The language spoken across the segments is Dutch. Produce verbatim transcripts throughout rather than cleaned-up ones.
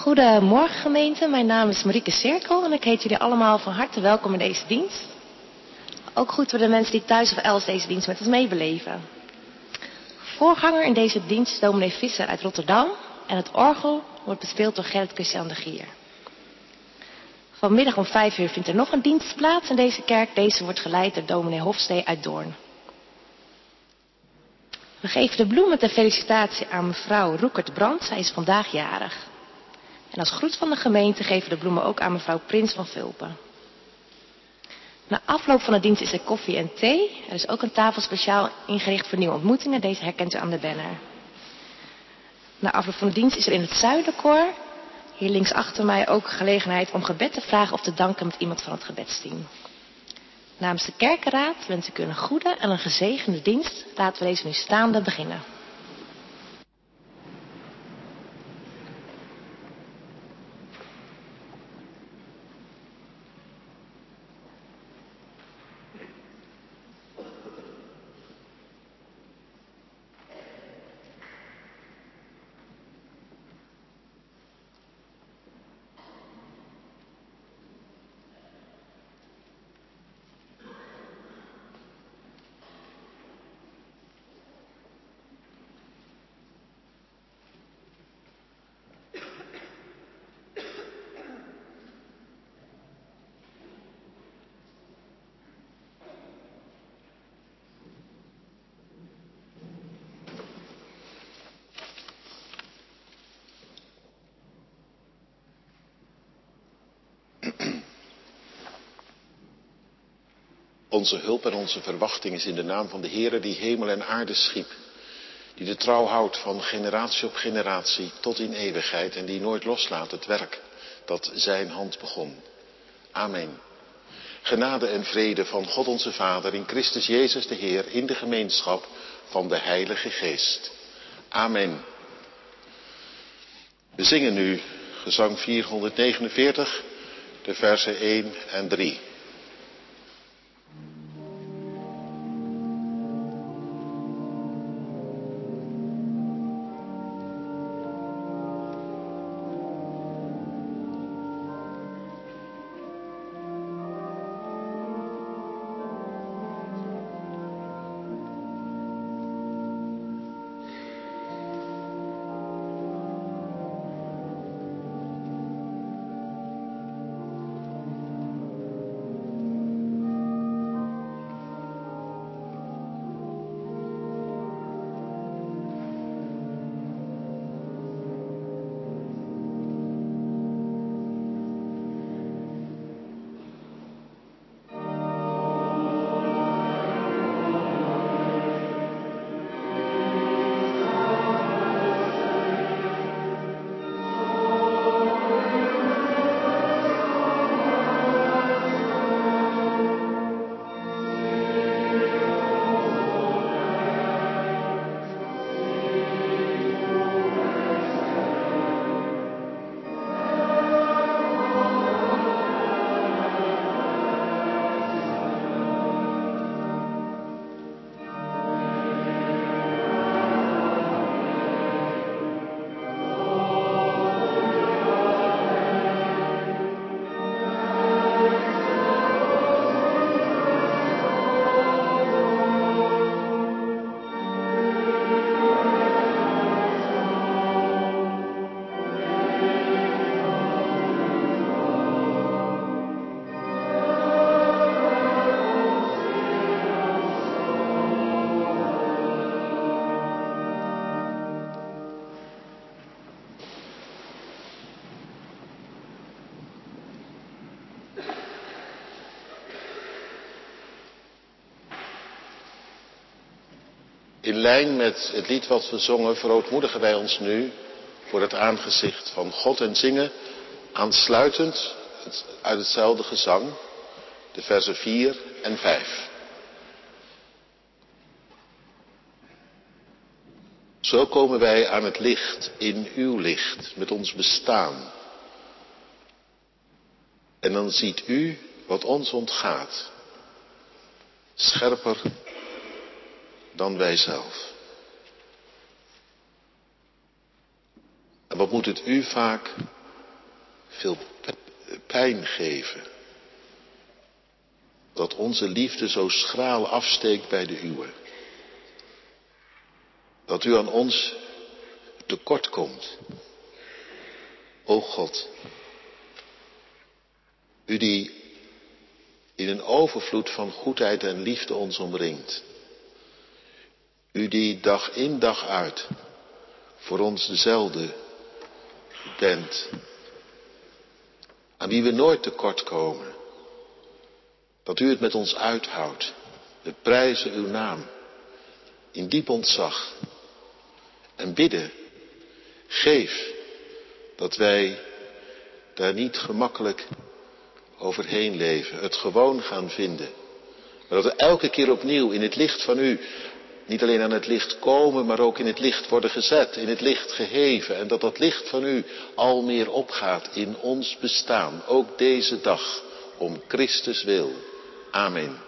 Goedemorgen gemeente, mijn naam is Marieke Cirkel en ik heet jullie allemaal van harte welkom in deze dienst. Ook goed voor de mensen die thuis of elders deze dienst met ons meebeleven. Voorganger in deze dienst is dominee Visser uit Rotterdam en het orgel wordt bespeeld door Gerrit Christian de Gier. Vanmiddag om vijf uur vindt er nog een dienst plaats in deze kerk. Deze wordt geleid door dominee Hofstee uit Doorn. We geven de bloemen ter felicitatie aan mevrouw Roekert Brandt. Zij is vandaag jarig. En als groet van de gemeente geven we de bloemen ook aan mevrouw Prins van Vulpen. Na afloop van de dienst is er koffie en thee. Er is ook een tafel speciaal ingericht voor nieuwe ontmoetingen. Deze herkent u aan de banner. Na afloop van de dienst is er in het Zuiderkoor, hier links achter mij, ook gelegenheid om gebed te vragen of te danken met iemand van het gebedsteam. Namens de kerkenraad wens ik u een goede en een gezegende dienst. Laten we deze nu staande beginnen. Onze hulp en onze verwachting is in de naam van de Heere die hemel en aarde schiep. Die de trouw houdt van generatie op generatie tot in eeuwigheid. En die nooit loslaat het werk dat zijn hand begon. Amen. Genade en vrede van God onze Vader in Christus Jezus de Heer in de gemeenschap van de Heilige Geest. Amen. We zingen nu gezang vierhonderdnegenenveertig, de versen één en drie. In lijn met het lied wat we zongen, verootmoedigen wij ons nu voor het aangezicht van God en zingen aansluitend uit hetzelfde gezang, de versen vier en vijf. Zo komen wij aan het licht in uw licht met ons bestaan. En dan ziet u wat ons ontgaat, scherper dan wij zelf. En wat moet het u vaak veel pijn geven. Dat onze liefde zo schraal afsteekt bij de uwe. Dat u aan ons tekort komt. O God, u die in een overvloed van goedheid en liefde ons omringt. U die dag in dag uit voor ons dezelfde bent. Aan wie we nooit tekort komen. Dat u het met ons uithoudt. We prijzen uw naam in diep ontzag. En bidden, geef dat wij daar niet gemakkelijk overheen leven. Het gewoon gaan vinden. Maar dat we elke keer opnieuw in het licht van u niet alleen aan het licht komen, maar ook in het licht worden gezet, in het licht geheven. En dat dat licht van u al meer opgaat in ons bestaan, ook deze dag, om Christus wil. Amen.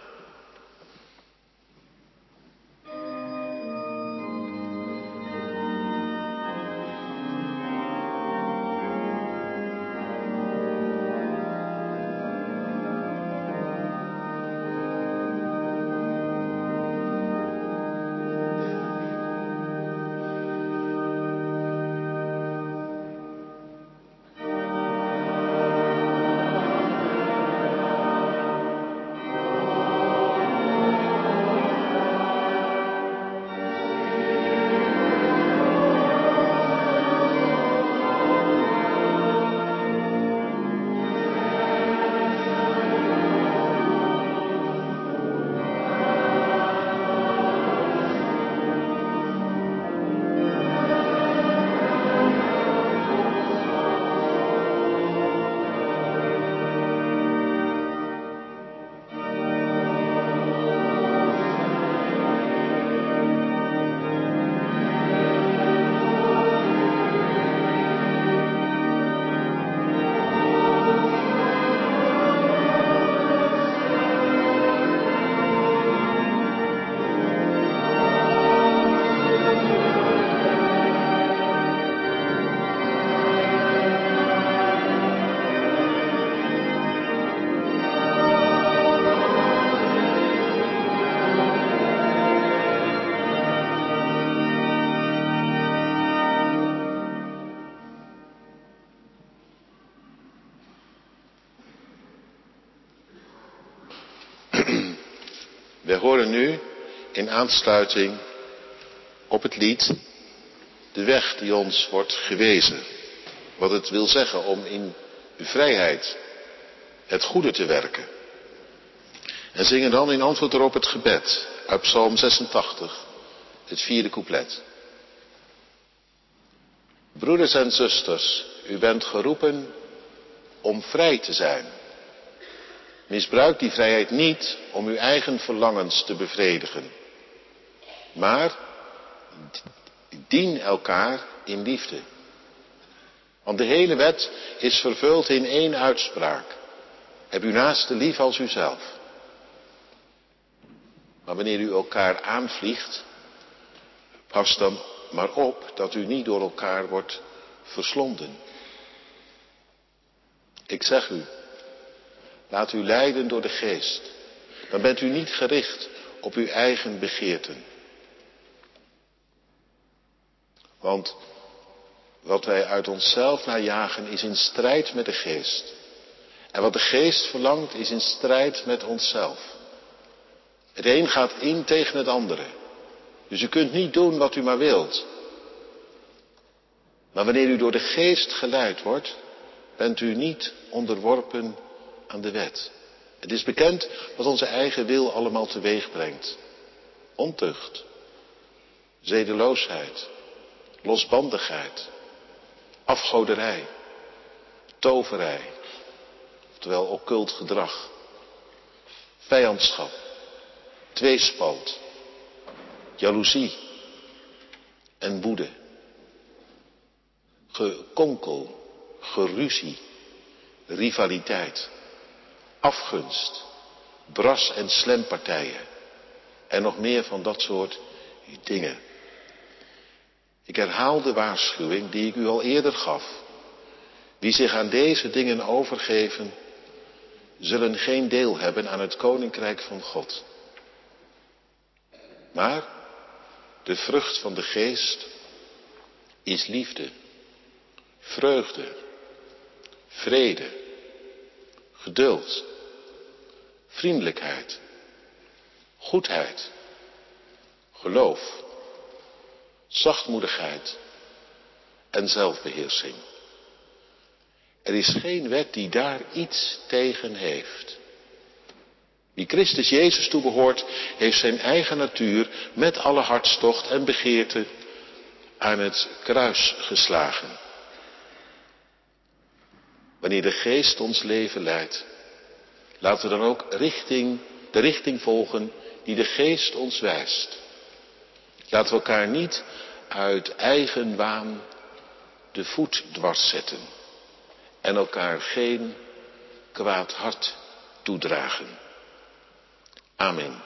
Wij horen nu in aansluiting op het lied de weg die ons wordt gewezen. Wat het wil zeggen om in uw vrijheid het goede te werken. En zingen dan in antwoord erop het gebed uit Psalm zesentachtig, het vierde couplet. Broeders en zusters, u bent geroepen om vrij te zijn. Misbruik die vrijheid niet om uw eigen verlangens te bevredigen. Maar dien elkaar in liefde. Want de hele wet is vervuld in één uitspraak. Heb uw naaste lief als uzelf. Maar wanneer u elkaar aanvliegt, pas dan maar op dat u niet door elkaar wordt verslonden. Ik zeg u, laat u leiden door de geest. Dan bent u niet gericht op uw eigen begeerten. Want wat wij uit onszelf naar jagen is in strijd met de geest. En wat de geest verlangt is in strijd met onszelf. Het een gaat in tegen het andere. Dus u kunt niet doen wat u maar wilt. Maar wanneer u door de geest geleid wordt, bent u niet onderworpen aan de wet. Het is bekend wat onze eigen wil allemaal teweeg brengt. Ontucht, zedeloosheid, losbandigheid, afgoderij, toverij, oftewel occult gedrag, vijandschap, tweespalt, jaloezie en woede, gekonkel, geruzie, rivaliteit, afgunst, bras- en slempartijen en nog meer van dat soort dingen. Ik herhaal de waarschuwing die ik u al eerder gaf. Wie zich aan deze dingen overgeven, zullen geen deel hebben aan het koninkrijk van God. Maar de vrucht van de geest is liefde, vreugde, vrede, geduld, vriendelijkheid, goedheid, geloof, zachtmoedigheid en zelfbeheersing. Er is geen wet die daar iets tegen heeft. Wie Christus Jezus toebehoort, heeft zijn eigen natuur met alle hartstocht en begeerte aan het kruis geslagen. Wanneer de geest ons leven leidt, laten we dan ook richting, de richting volgen die de geest ons wijst. Laten we elkaar niet uit eigen waan de voet dwars zetten en elkaar geen kwaad hart toedragen. Amen.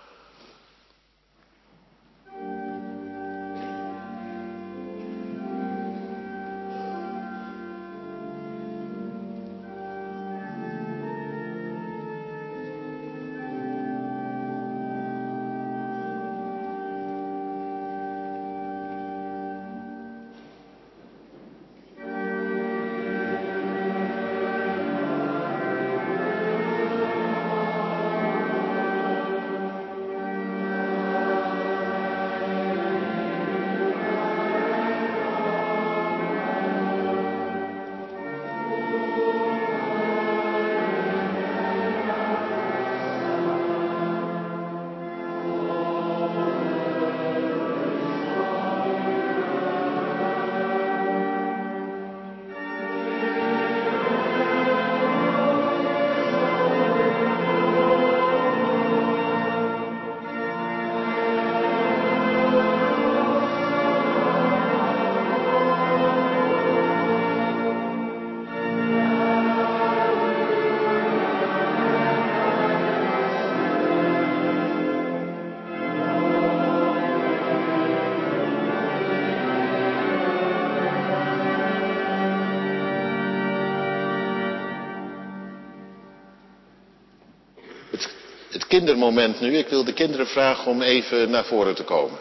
Kindermoment nu. Ik wil de kinderen vragen om even naar voren te komen.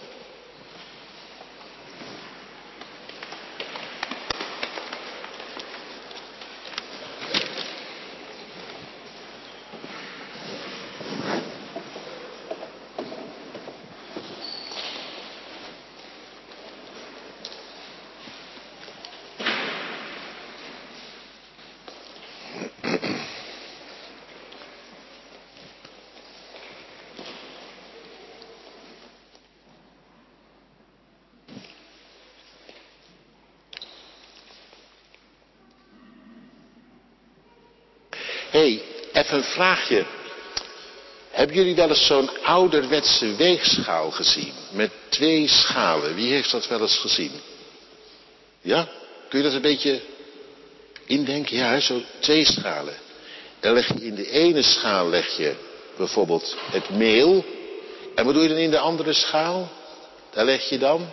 Hé, hey, even een vraagje. Hebben jullie wel eens zo'n ouderwetse weegschaal gezien? Met twee schalen. Wie heeft dat wel eens gezien? Ja? Kun je dat een beetje indenken? Ja, zo twee schalen. Dan leg je in de ene schaal leg je bijvoorbeeld het meel. En wat doe je dan in de andere schaal? Daar leg je dan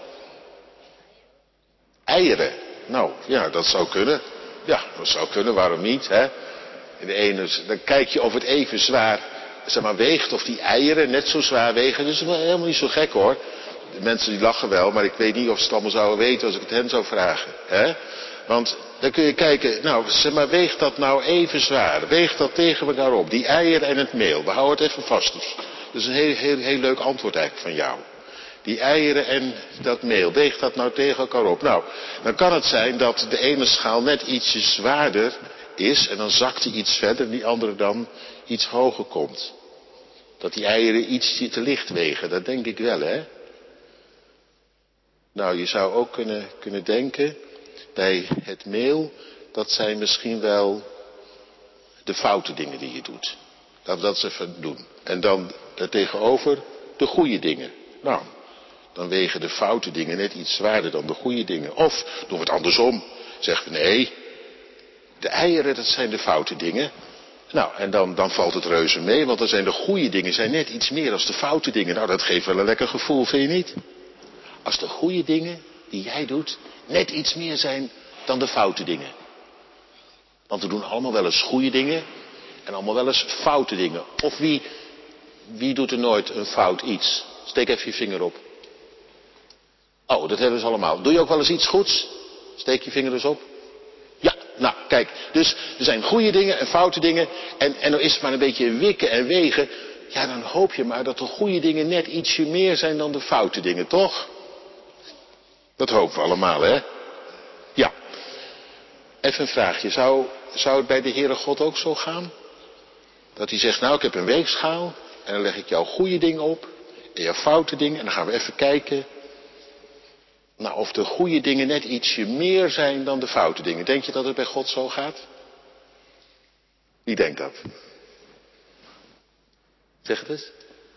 eieren. Nou, ja, dat zou kunnen. Ja, dat zou kunnen, waarom niet, hè? In de ene, dan kijk je of het even zwaar, zeg maar, weegt, of die eieren net zo zwaar wegen. Dat is wel helemaal niet zo gek, hoor. De mensen die lachen wel, maar ik weet niet of ze het allemaal zouden weten als ik het hen zou vragen. Hè? Want dan kun je kijken, nou, zeg maar, weegt dat nou even zwaar? Weegt dat tegen elkaar op? Die eieren en het meel. We houden het even vast. Dus dat is een heel, heel, heel leuk antwoord eigenlijk van jou. Die eieren en dat meel, weegt dat nou tegen elkaar op? Nou, dan kan het zijn dat de ene schaal net ietsje zwaarder is en dan zakt die iets verder en die andere dan iets hoger komt. Dat die eieren iets te licht wegen, dat denk ik wel, hè? Nou, je zou ook kunnen, kunnen denken bij het meel, dat zijn misschien wel de foute dingen die je doet. Laten we dat eens even doen. En dan daartegenover de goede dingen. Nou, dan wegen de foute dingen net iets zwaarder dan de goede dingen. Of doen we het andersom. Zeggen we nee, de eieren dat zijn de foute dingen. Nou, en dan, dan valt het reuze mee, want dan zijn de goede dingen zijn net iets meer dan de foute dingen. Nou, dat geeft wel een lekker gevoel, vind je niet? Als de goede dingen die jij doet net iets meer zijn dan de foute dingen. Want we doen allemaal wel eens goede dingen en allemaal wel eens foute dingen. Of wie, wie doet er nooit een fout iets? Steek even je vinger op. Oh, dat hebben ze allemaal. Doe je ook wel eens iets goeds? Steek je vinger dus op. Ja, nou kijk. Dus er zijn goede dingen en foute dingen. En, en dan is het maar een beetje wikken en wegen. Ja, dan hoop je maar dat de goede dingen net ietsje meer zijn dan de foute dingen, toch? Dat hopen we allemaal, hè? Ja. Even een vraagje. Zou, zou het bij de Heere God ook zo gaan? Dat hij zegt, nou ik heb een weegschaal. En dan leg ik jouw goede dingen op. En jouw foute dingen. En dan gaan we even kijken. Nou, of de goede dingen net ietsje meer zijn dan de foute dingen. Denk je dat het bij God zo gaat? Wie denkt dat? Zeg het eens.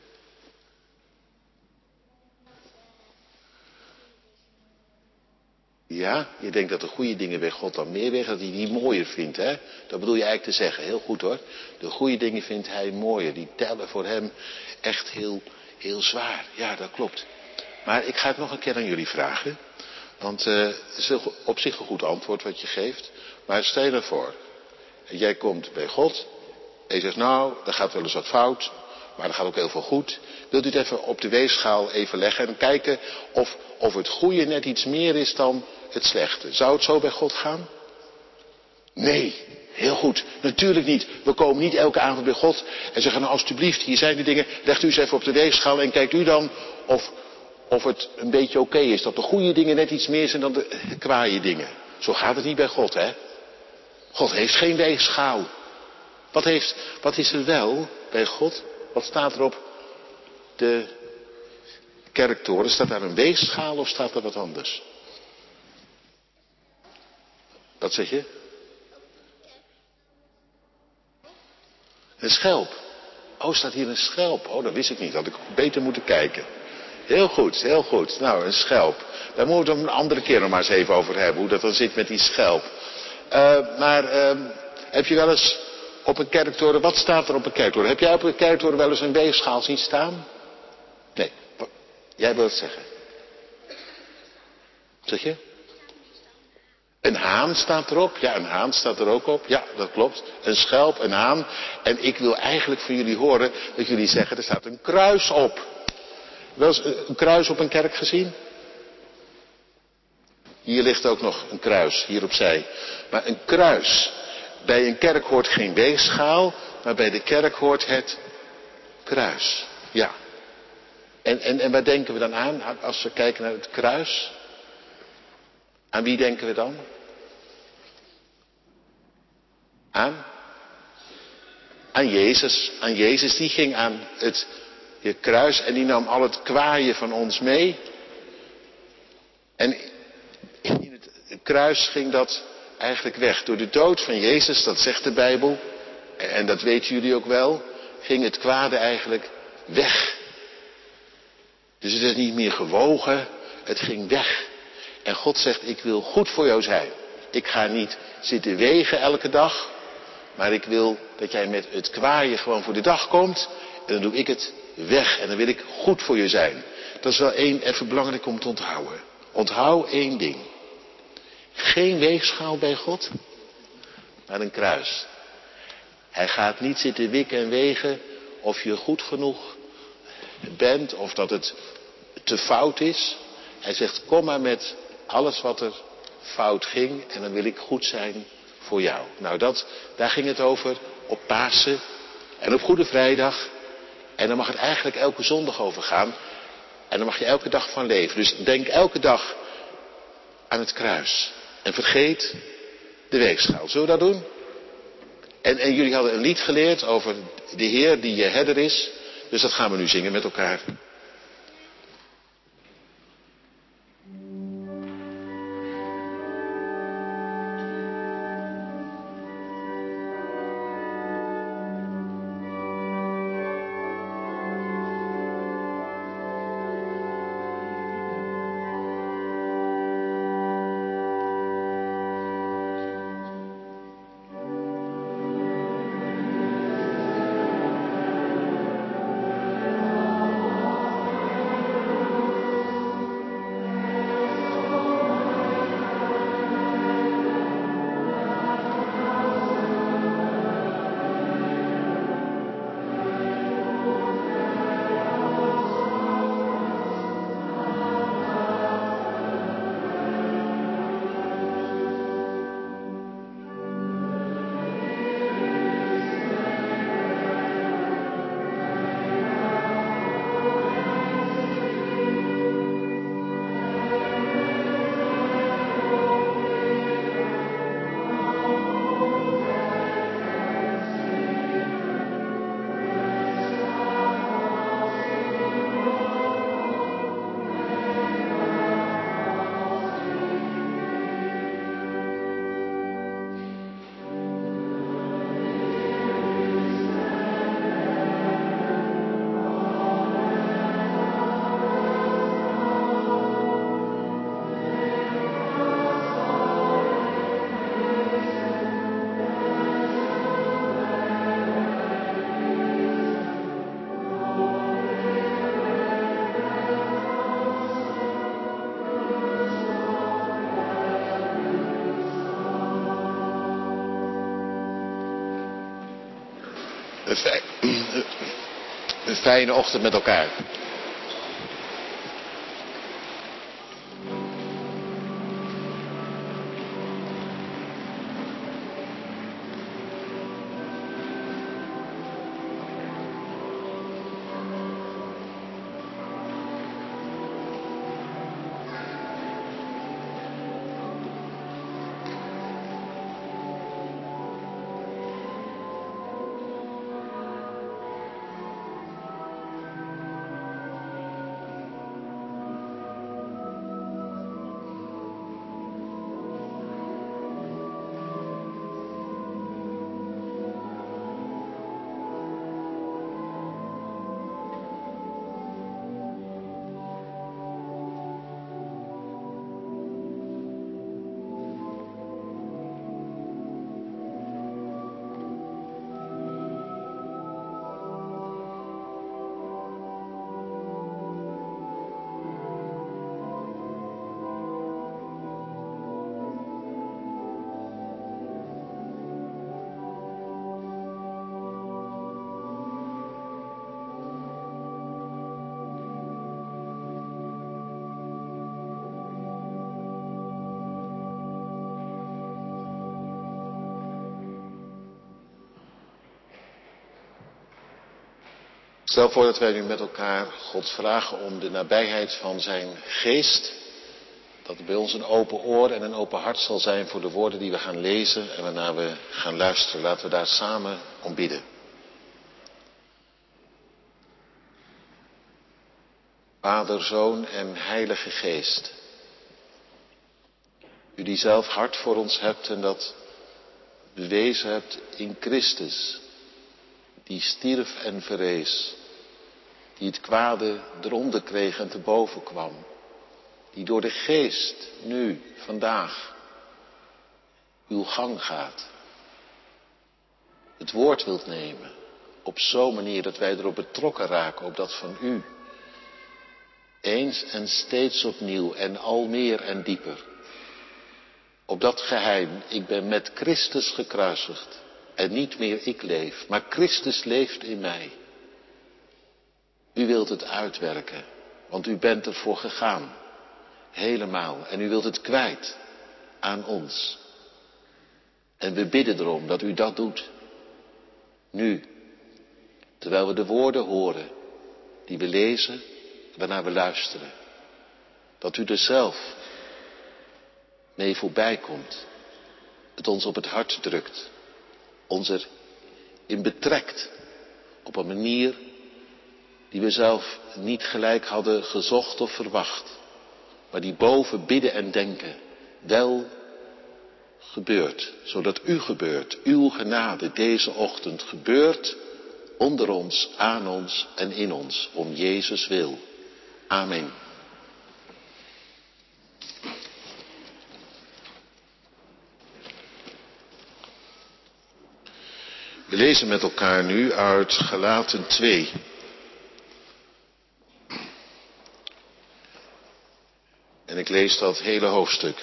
Ja, je denkt dat de goede dingen bij God dan meer wegen, dat hij die mooier vindt, hè? Dat bedoel je eigenlijk te zeggen, heel goed hoor. De goede dingen vindt hij mooier, die tellen voor hem echt heel, heel zwaar. Ja, dat klopt. Maar ik ga het nog een keer aan jullie vragen. Want uh, het is op zich een goed antwoord wat je geeft. Maar stel je ervoor, jij komt bij God en je zegt, nou, er gaat wel eens wat fout, maar er gaat ook heel veel goed. Wilt u het even op de weegschaal even leggen en kijken of, of het goede net iets meer is dan het slechte. Zou het zo bij God gaan? Nee, heel goed. Natuurlijk niet. We komen niet elke avond bij God en zeggen, nou alstublieft, hier zijn de dingen, legt u eens even op de weegschaal en kijkt u dan of, of het een beetje oké is. Dat de goede dingen net iets meer zijn dan de kwaaie dingen. Zo gaat het niet bij God, hè. God heeft geen weegschaal. Wat, heeft, wat is er wel bij God? Wat staat er op de kerktoren? Staat daar een weegschaal of staat er wat anders? Wat zeg je? Een schelp. Oh, staat hier een schelp? Oh, dat wist ik niet. Had ik beter moeten kijken. Heel goed, heel goed. Nou, een schelp. Daar moeten we het een andere keer nog maar eens even over hebben. Hoe dat dan zit met die schelp. Uh, maar uh, heb je wel eens op een kerktoren... Wat staat er op een kerktoren? Heb jij op een kerktoren wel eens een weegschaal zien staan? Nee. Jij wilt het zeggen. Zeg je? Een haan staat erop. Ja, een haan staat er ook op. Ja, dat klopt. Een schelp, een haan. En ik wil eigenlijk van jullie horen dat jullie zeggen, er staat een kruis op. Wel eens een kruis op een kerk gezien? Hier ligt ook nog een kruis, hier opzij. Maar een kruis. Bij een kerk hoort geen weegschaal, maar bij de kerk hoort het kruis. Ja. En, en, en waar denken we dan aan als we kijken naar het kruis? Aan wie denken we dan? Aan? Aan Jezus. Aan Jezus, die ging aan het, het kruis en die nam al het kwaaie van ons mee. En in het kruis ging dat eigenlijk weg. Door de dood van Jezus, dat zegt de Bijbel, en dat weten jullie ook wel, ging het kwade eigenlijk weg. Dus het is niet meer gewogen, het ging weg. En God zegt, ik wil goed voor jou zijn. Ik ga niet zitten wegen elke dag, maar ik wil dat jij met het kwaaie gewoon voor de dag komt. En dan doe ik het weg en dan wil ik goed voor je zijn. Dat is wel één even belangrijk om te onthouden. Onthoud één ding. Geen weegschaal bij God, maar een kruis. Hij gaat niet zitten wikken en wegen of je goed genoeg bent of dat het te fout is. Hij zegt, kom maar met alles wat er fout ging en dan wil ik goed zijn voor jou. Nou, dat, daar ging het over op Pasen en op Goede Vrijdag. En dan mag het eigenlijk elke zondag over gaan. En dan mag je elke dag van leven. Dus denk elke dag aan het kruis. En vergeet de weegschaal. Zullen we dat doen? En, en jullie hadden een lied geleerd over de Heer die je herder is. Dus dat gaan we nu zingen met elkaar. Een, fijn, een fijne ochtend met elkaar. Stel voor dat wij nu met elkaar God vragen om de nabijheid van zijn geest. Dat er bij ons een open oor en een open hart zal zijn voor de woorden die we gaan lezen en waarna we gaan luisteren. Laten we daar samen om bidden. Vader, Zoon en Heilige Geest. U die zelf hart voor ons hebt en dat bewezen hebt in Christus. Die stierf en verrees. Die het kwade eronder kreeg en te boven kwam. Die door de geest nu, vandaag, uw gang gaat. Het woord wilt nemen. Op zo'n manier dat wij erop betrokken raken op dat van u. Eens en steeds opnieuw en al meer en dieper. Op dat geheim, ik ben met Christus gekruisigd. En niet meer ik leef, maar Christus leeft in mij. U wilt het uitwerken, want u bent ervoor gegaan. Helemaal. En u wilt het kwijt aan ons. En we bidden erom dat u dat doet. Nu. Terwijl we de woorden horen die we lezen, waarna we luisteren. Dat u er zelf mee voorbij komt. Het ons op het hart drukt. Ons erin betrekt. Op een manier die we zelf niet gelijk hadden gezocht of verwacht. Maar die boven bidden en denken wel gebeurt. Zodat u gebeurt, uw genade deze ochtend gebeurt. Onder ons, aan ons en in ons. Om Jezus wil. Amen. We lezen met elkaar nu uit Galaten twee. En ik lees dat hele hoofdstuk.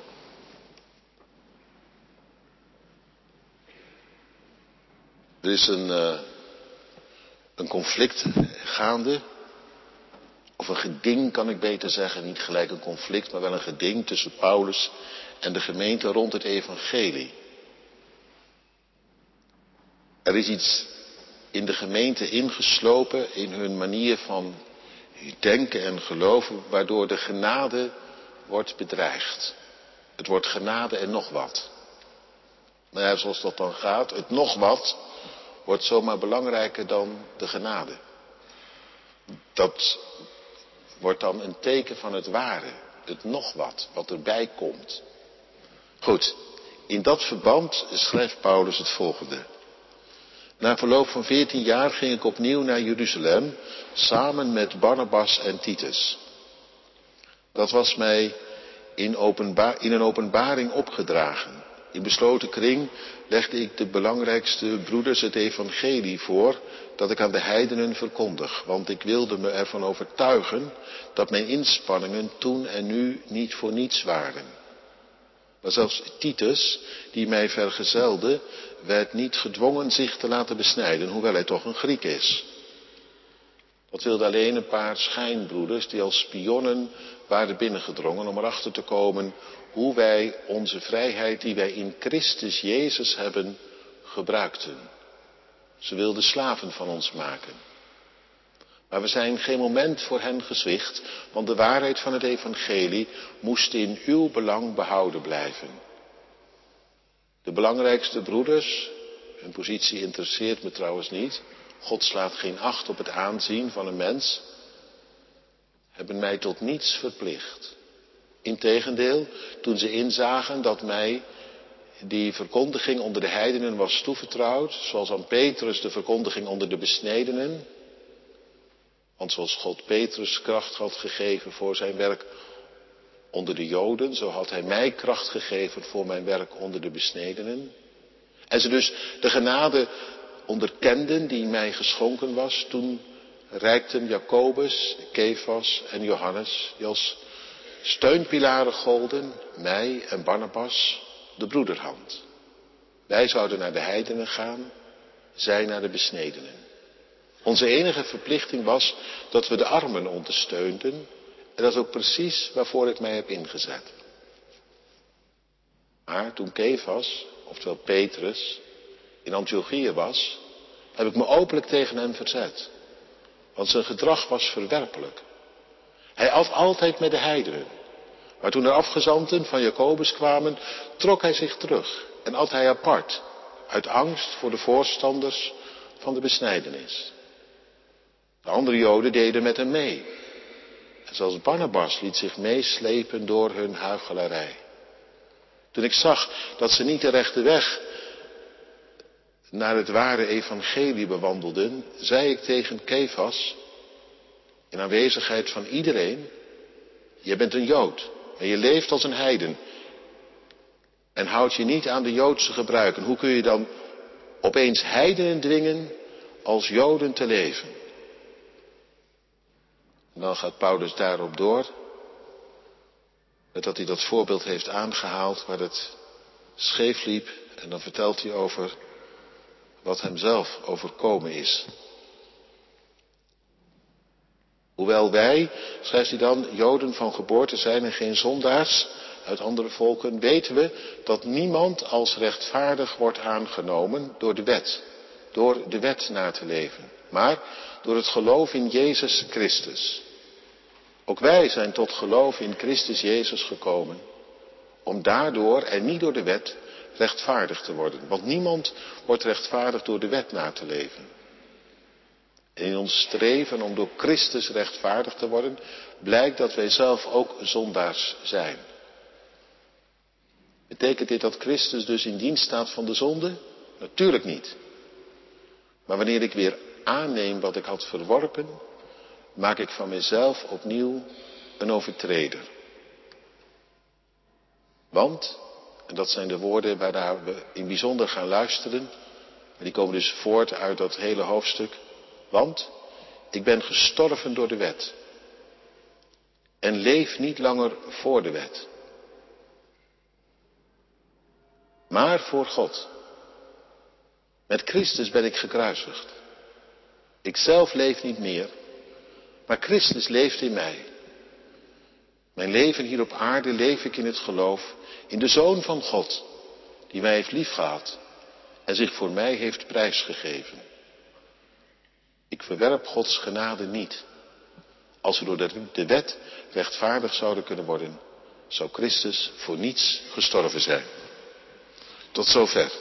Er is een, uh, een conflict gaande. Of een geding kan ik beter zeggen. Niet gelijk een conflict, maar wel een geding tussen Paulus en de gemeente rond het evangelie. Er is iets in de gemeente ingeslopen in hun manier van denken en geloven, waardoor de genade wordt bedreigd. Het wordt genade en nog wat. Nou ja, zoals dat dan gaat, het nog wat wordt zomaar belangrijker dan de genade. Dat wordt dan een teken van het ware, het nog wat, wat erbij komt. Goed, in dat verband schrijft Paulus het volgende. Na verloop van veertien jaar ging ik opnieuw naar Jeruzalem, samen met Barnabas en Titus. Dat was mij in, openba- in een openbaring opgedragen. In besloten kring legde ik de belangrijkste broeders het evangelie voor dat ik aan de heidenen verkondig. Want ik wilde me ervan overtuigen dat mijn inspanningen toen en nu niet voor niets waren. Maar zelfs Titus, die mij vergezelde, werd niet gedwongen zich te laten besnijden, hoewel hij toch een Griek is. Dat wilden alleen een paar schijnbroeders die als spionnen waren binnengedrongen om erachter te komen hoe wij onze vrijheid die wij in Christus Jezus hebben gebruikten. Ze wilden slaven van ons maken. Maar we zijn geen moment voor hen gezwicht, want de waarheid van het evangelie moest in uw belang behouden blijven. De belangrijkste broeders, hun positie interesseert me trouwens niet, God slaat geen acht op het aanzien van een mens, hebben mij tot niets verplicht. Integendeel, toen ze inzagen dat mij die verkondiging onder de heidenen was toevertrouwd, zoals aan Petrus de verkondiging onder de besnedenen, want zoals God Petrus kracht had gegeven voor zijn werk onder de Joden, zo had hij mij kracht gegeven voor mijn werk onder de besnedenen. En ze dus de genade onderkenden die mij geschonken was, toen reikten Jacobus, Kefas en Johannes, die als steunpilaren golden, mij en Barnabas, de broederhand. Wij zouden naar de heidenen gaan, zij naar de besnedenen. Onze enige verplichting was dat we de armen ondersteunden, en dat is ook precies waarvoor ik mij heb ingezet. Maar toen Kefas, oftewel Petrus, in Antiochië was, heb ik me openlijk tegen hem verzet. Want zijn gedrag was verwerpelijk. Hij at altijd met de heidenen. Maar toen er afgezanten van Jacobus kwamen, trok hij zich terug en at hij apart, uit angst voor de voorstanders van de besnijdenis. De andere Joden deden met hem mee. En zelfs Barnabas liet zich meeslepen door hun huichelarij. Toen ik zag dat ze niet de rechte weg naar het ware evangelie bewandelden, zei ik tegen Kefas, in aanwezigheid van iedereen, je bent een Jood en je leeft als een heiden en houdt je niet aan de Joodse gebruiken. Hoe kun je dan opeens heidenen dwingen als Joden te leven? En dan gaat Paulus daarop door, met dat hij dat voorbeeld heeft aangehaald waar het scheef liep, en dan vertelt hij over wat hem zelf overkomen is. Hoewel wij, schrijft hij dan, Joden van geboorte zijn en geen zondaars uit andere volken, weten we dat niemand als rechtvaardig wordt aangenomen door de wet, door de wet na te leven, maar door het geloof in Jezus Christus. Ook wij zijn tot geloof in Christus Jezus gekomen, om daardoor en niet door de wet rechtvaardig te worden. Want niemand wordt rechtvaardig door de wet na te leven. En in ons streven om door Christus rechtvaardig te worden, blijkt dat wij zelf ook zondaars zijn. Betekent dit dat Christus dus in dienst staat van de zonde? Natuurlijk niet. Maar wanneer ik weer aanneem wat ik had verworpen, maak ik van mezelf opnieuw een overtreder. Want, en dat zijn de woorden waar we in bijzonder gaan luisteren, en die komen dus voort uit dat hele hoofdstuk. Want ik ben gestorven door de wet en leef niet langer voor de wet, maar voor God. Met Christus ben ik gekruisigd. Ik zelf leef niet meer, maar Christus leeft in mij. Mijn leven hier op aarde leef ik in het geloof in de Zoon van God, die mij heeft liefgehad en zich voor mij heeft prijsgegeven. Ik verwerp Gods genade niet. Als we door de wet rechtvaardig zouden kunnen worden, zou Christus voor niets gestorven zijn. Tot zover.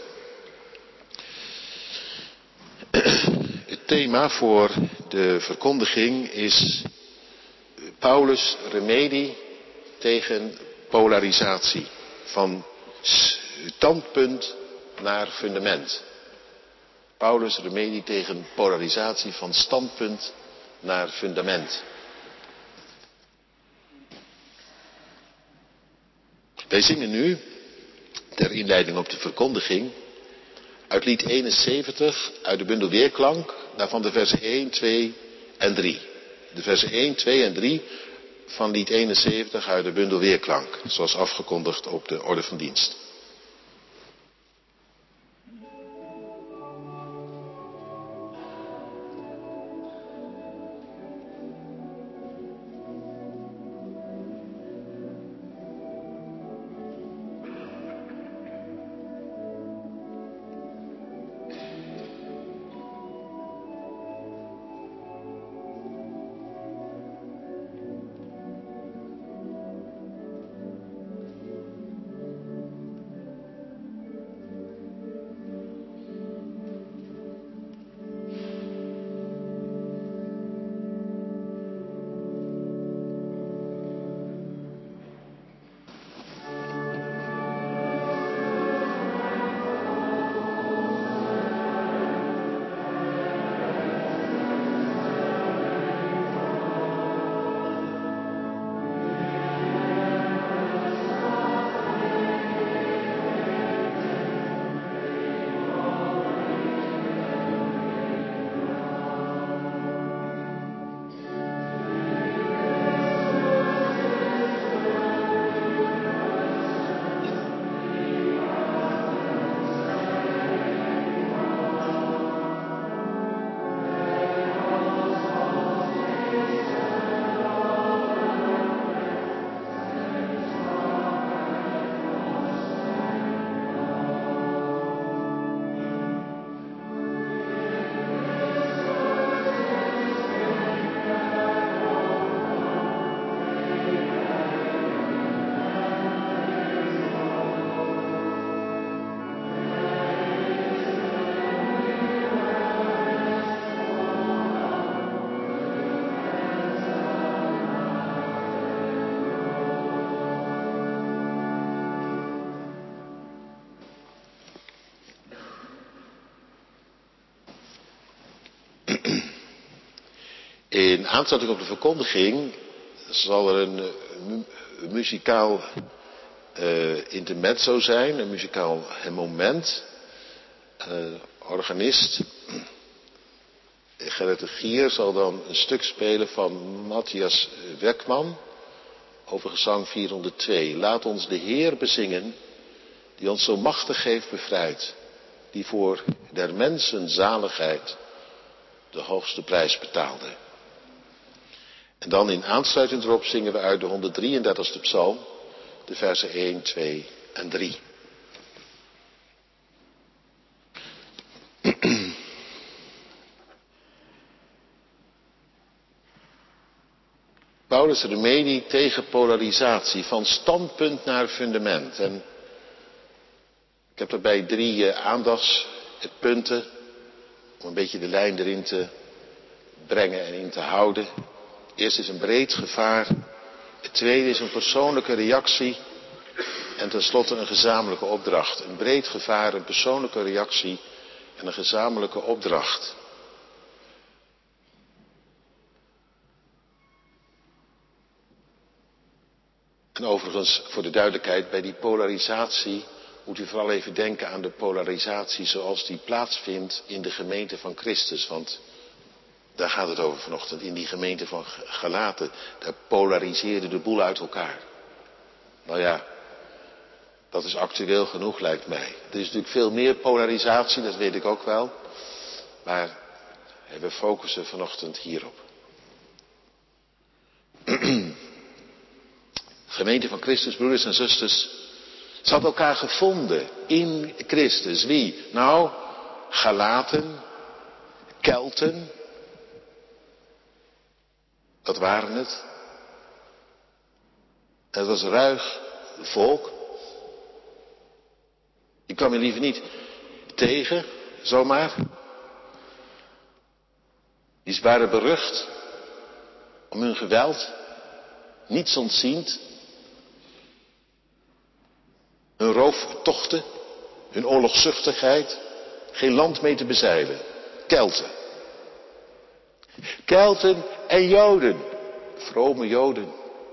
Het thema voor de verkondiging is Paulus' remedie tegen polarisatie. Van standpunt naar fundament. Paulus' remedie tegen polarisatie van standpunt naar fundament. Wij zingen nu, ter inleiding op de verkondiging, uit lied eenenzeventig, uit de bundel Weerklank, daarvan de versen één, twee en drie. De versen één, twee en drie van lied eenenzeventig uit de bundel Weerklank, zoals afgekondigd op de orde van dienst. In aansluiting op de verkondiging zal er een mu muzikaal uh, intermezzo zijn, een muzikaal moment. Uh, organist Gerrit de Gier zal dan een stuk spelen van Matthias Wekman over gezang vierhonderdtwee. Laat ons de Heer bezingen, die ons zo machtig heeft bevrijd, die voor der mensen zaligheid de hoogste prijs betaalde. En dan in aansluiting erop zingen we uit de honderddrieëndertigste psalm, de versen één, twee en drie. Paulus' remedie tegen polarisatie, van standpunt naar fundament. En ik heb daarbij drie uh, aandachtspunten om een beetje de lijn erin te brengen en in te houden. Eerst is een breed gevaar. Het tweede is een persoonlijke reactie. En tenslotte een gezamenlijke opdracht. Een breed gevaar, een persoonlijke reactie en een gezamenlijke opdracht. En overigens, voor de duidelijkheid, bij die polarisatie moet u vooral even denken aan de polarisatie zoals die plaatsvindt in de gemeente van Christus. Want daar gaat het over vanochtend, in die gemeente van Galaten. Daar polariseerde de boel uit elkaar. Nou ja, dat is actueel genoeg lijkt mij. Er is natuurlijk veel meer polarisatie, dat weet ik ook wel. Maar we focussen vanochtend hierop. Gemeente van Christus, broeders en zusters. Ze hadden elkaar gevonden in Christus. Wie? Nou, Galaten, Kelten. Dat waren het. Het was ruig volk. Ik kwam je liever niet tegen, zomaar. Die waren berucht om hun geweld, niets ontziend. Hun rooftochten, hun oorlogzuchtigheid, geen land mee te bezeilen. Kelten. Kelten en Joden, vrome Joden.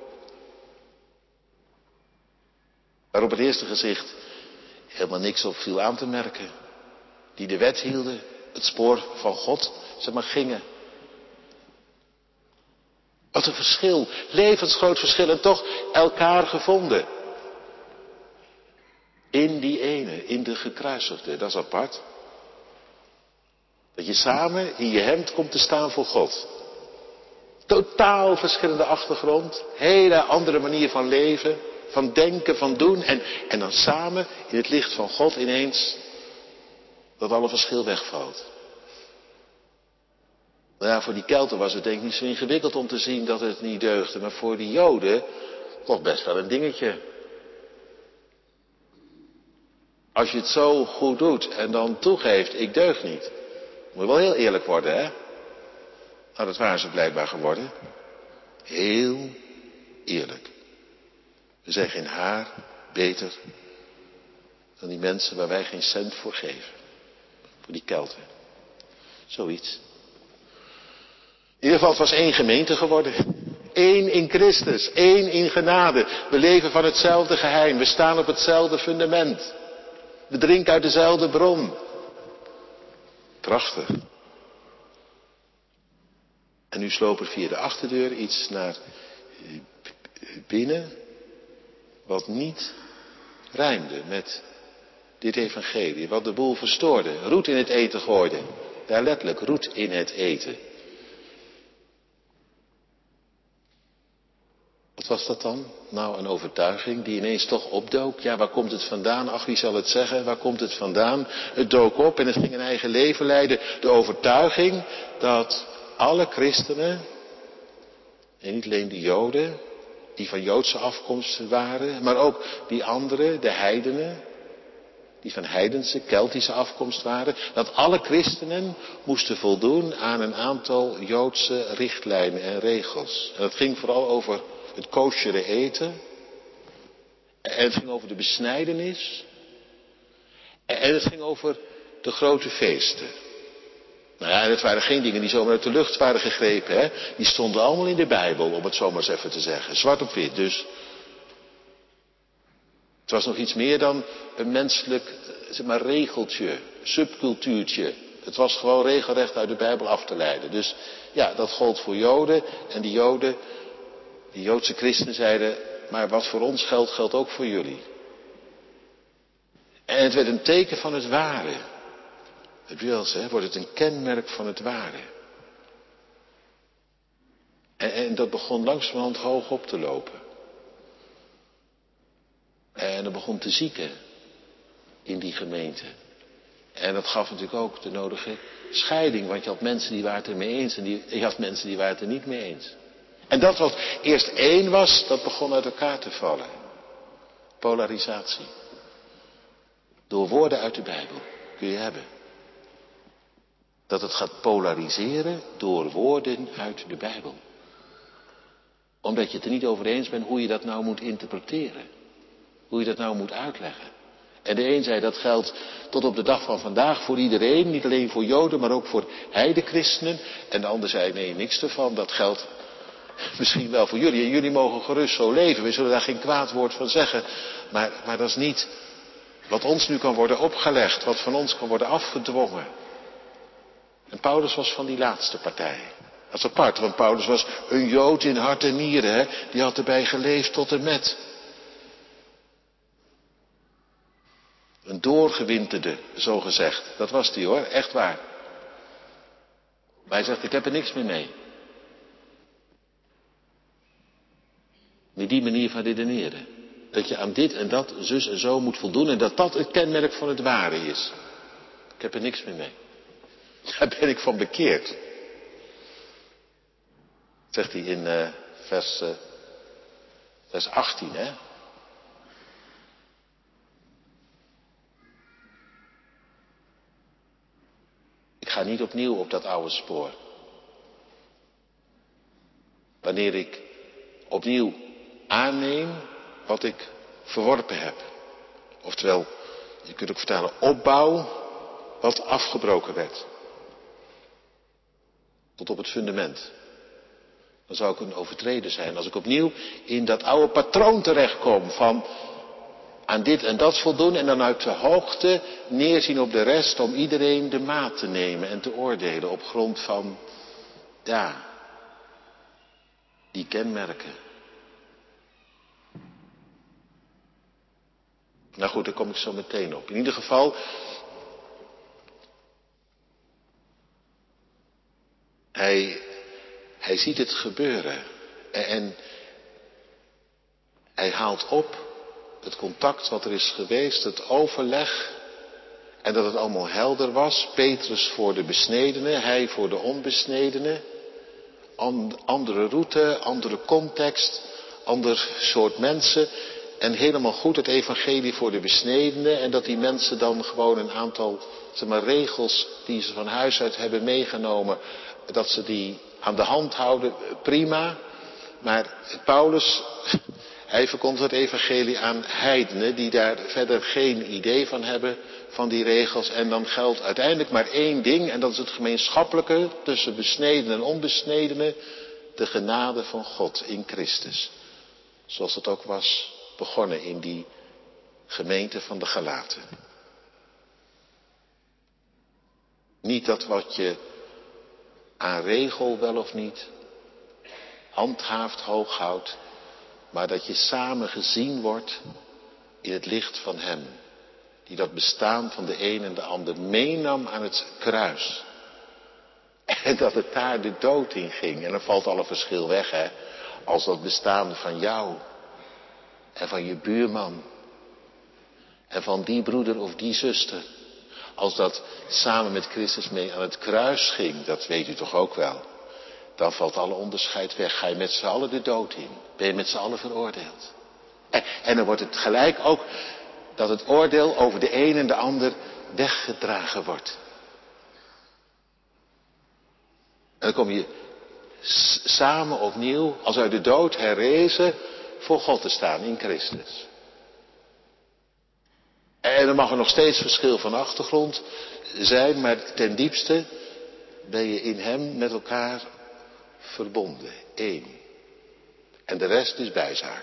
Waar op het eerste gezicht helemaal niks op viel aan te merken. Die de wet hielden, het spoor van God, zeg maar, gingen. Wat een verschil, levensgroot verschil en toch elkaar gevonden. In die ene, in de gekruisigde, dat is apart. Dat je samen in je hemd komt te staan voor God. Totaal verschillende achtergrond, hele andere manier van leven, van denken, van doen. En, en dan samen in het licht van God ineens dat alle verschil wegvalt. Nou ja, voor die Kelten was het denk ik niet zo ingewikkeld om te zien dat het niet deugde. Maar voor die Joden toch best wel een dingetje. Als je het zo goed doet en dan toegeeft, ik deug niet. Moet je wel heel eerlijk worden, hè? Nou, dat waren ze blijkbaar geworden. Heel eerlijk. We zijn geen haar beter dan die mensen waar wij geen cent voor geven. Voor die Kelten. Zoiets. In ieder geval, het was één gemeente geworden. Eén in Christus, één in genade. We leven van hetzelfde geheim. We staan op hetzelfde fundament. We drinken uit dezelfde bron. Prachtig. En nu sloop er via de achterdeur iets naar binnen wat niet rijmde met dit evangelie. Wat de boel verstoorde. Roet in het eten gooide. Ja, letterlijk, roet in het eten. Wat was dat dan? Nou, een overtuiging die ineens toch opdook. Ja, waar komt het vandaan? Ach, wie zal het zeggen? Waar komt het vandaan? Het dook op en het ging een eigen leven leiden. De overtuiging dat alle christenen, en niet alleen de Joden, die van Joodse afkomst waren, maar ook die anderen, de heidenen, die van heidense, Keltische afkomst waren, dat alle christenen moesten voldoen aan een aantal Joodse richtlijnen en regels. En dat ging vooral over het koosjere eten. En het ging over de besnijdenis. En het ging over de grote feesten. Nou ja, dat waren geen dingen die zomaar uit de lucht waren gegrepen. Hè? Die stonden allemaal in de Bijbel, om het zomaar eens even te zeggen. Zwart op wit dus. Het was nog iets meer dan een menselijk, zeg maar, regeltje, subcultuurtje. Het was gewoon regelrecht uit de Bijbel af te leiden. Dus ja, dat gold voor Joden. En die Joden, die Joodse christenen zeiden, maar wat voor ons geldt, geldt ook voor jullie. En het werd een teken van het ware. Heb je wel eens, hè? Wordt het een kenmerk van het ware. En, en dat begon langzamerhand hoog op te lopen. En dat begon te zieken in die gemeente. En dat gaf natuurlijk ook de nodige scheiding. Want je had mensen die waren het er mee eens en die, je had mensen die waren het er niet mee eens. En dat wat eerst één was, dat begon uit elkaar te vallen. Polarisatie. Door woorden uit de Bijbel kun je hebben. Dat het gaat polariseren door woorden uit de Bijbel. Omdat je het er niet over eens bent hoe je dat nou moet interpreteren. Hoe je dat nou moet uitleggen. En de een zei dat geldt tot op de dag van vandaag voor iedereen. Niet alleen voor Joden, maar ook voor heidenchristenen. En de ander zei nee, niks ervan. Dat geldt misschien wel voor jullie. En jullie mogen gerust zo leven. We zullen daar geen kwaad woord van zeggen. Maar, maar dat is niet wat ons nu kan worden opgelegd. Wat van ons kan worden afgedwongen. En Paulus was van die laatste partij. Dat is apart, want Paulus was een Jood in hart en nieren. Hè? Die had erbij geleefd tot en met. Een doorgewinterde, zo gezegd. Dat was die hoor, echt waar. Maar hij zegt, ik heb er niks meer mee. Met die manier van redeneren. Dat je aan dit en dat, zus en zo moet voldoen. En dat dat het kenmerk van het ware is. Ik heb er niks meer mee. Daar ben ik van bekeerd. Zegt hij in uh, vers, uh, vers achttien, hè. Ik ga niet opnieuw op dat oude spoor. Wanneer ik opnieuw aanneem wat ik verworpen heb. Oftewel, je kunt ook vertalen opbouw wat afgebroken werd. Tot op het fundament. Dan zou ik een overtreder zijn. Als ik opnieuw in dat oude patroon terechtkom van aan dit en dat voldoen en dan uit de hoogte neerzien op de rest om iedereen de maat te nemen en te oordelen op grond van, ja, die kenmerken. Nou goed, daar kom ik zo meteen op. In ieder geval, hij, hij ziet het gebeuren. En, en hij haalt op het contact wat er is geweest, het overleg. En dat het allemaal helder was. Petrus voor de besnedenen, hij voor de onbesnedenen. Andere route, andere context, ander soort mensen. En helemaal goed het evangelie voor de besnedenen. En dat die mensen dan gewoon een aantal zeg maar, regels die ze van huis uit hebben meegenomen. Dat ze die aan de hand houden, prima. Maar Paulus, hij verkondigt het evangelie aan heidenen die daar verder geen idee van hebben, van die regels. En dan geldt uiteindelijk maar één ding, en dat is het gemeenschappelijke tussen besnedenen en onbesnedenen, de genade van God in Christus. Zoals het ook was begonnen in die gemeente van de Galaten. Niet dat wat je aan regel wel of niet handhaaft, hoog houdt, maar dat je samen gezien wordt in het licht van Hem. Die dat bestaan van de een en de ander meenam aan het kruis. En dat het daar de dood in ging. En dan valt alle verschil weg, hè. Als dat bestaan van jou. En van je buurman. En van die broeder of die zuster. Als dat samen met Christus mee aan het kruis ging, dat weet u toch ook wel. Dan valt alle onderscheid weg. Ga je met z'n allen de dood in. Ben je met z'n allen veroordeeld. En, en dan wordt het gelijk ook dat het oordeel over de een en de ander weggedragen wordt. En dan kom je s- samen opnieuw, als uit de dood herrezen, voor God te staan in Christus. En er mag er nog steeds verschil van achtergrond zijn, maar ten diepste ben je in Hem met elkaar verbonden. Eén. En de rest is bijzaak.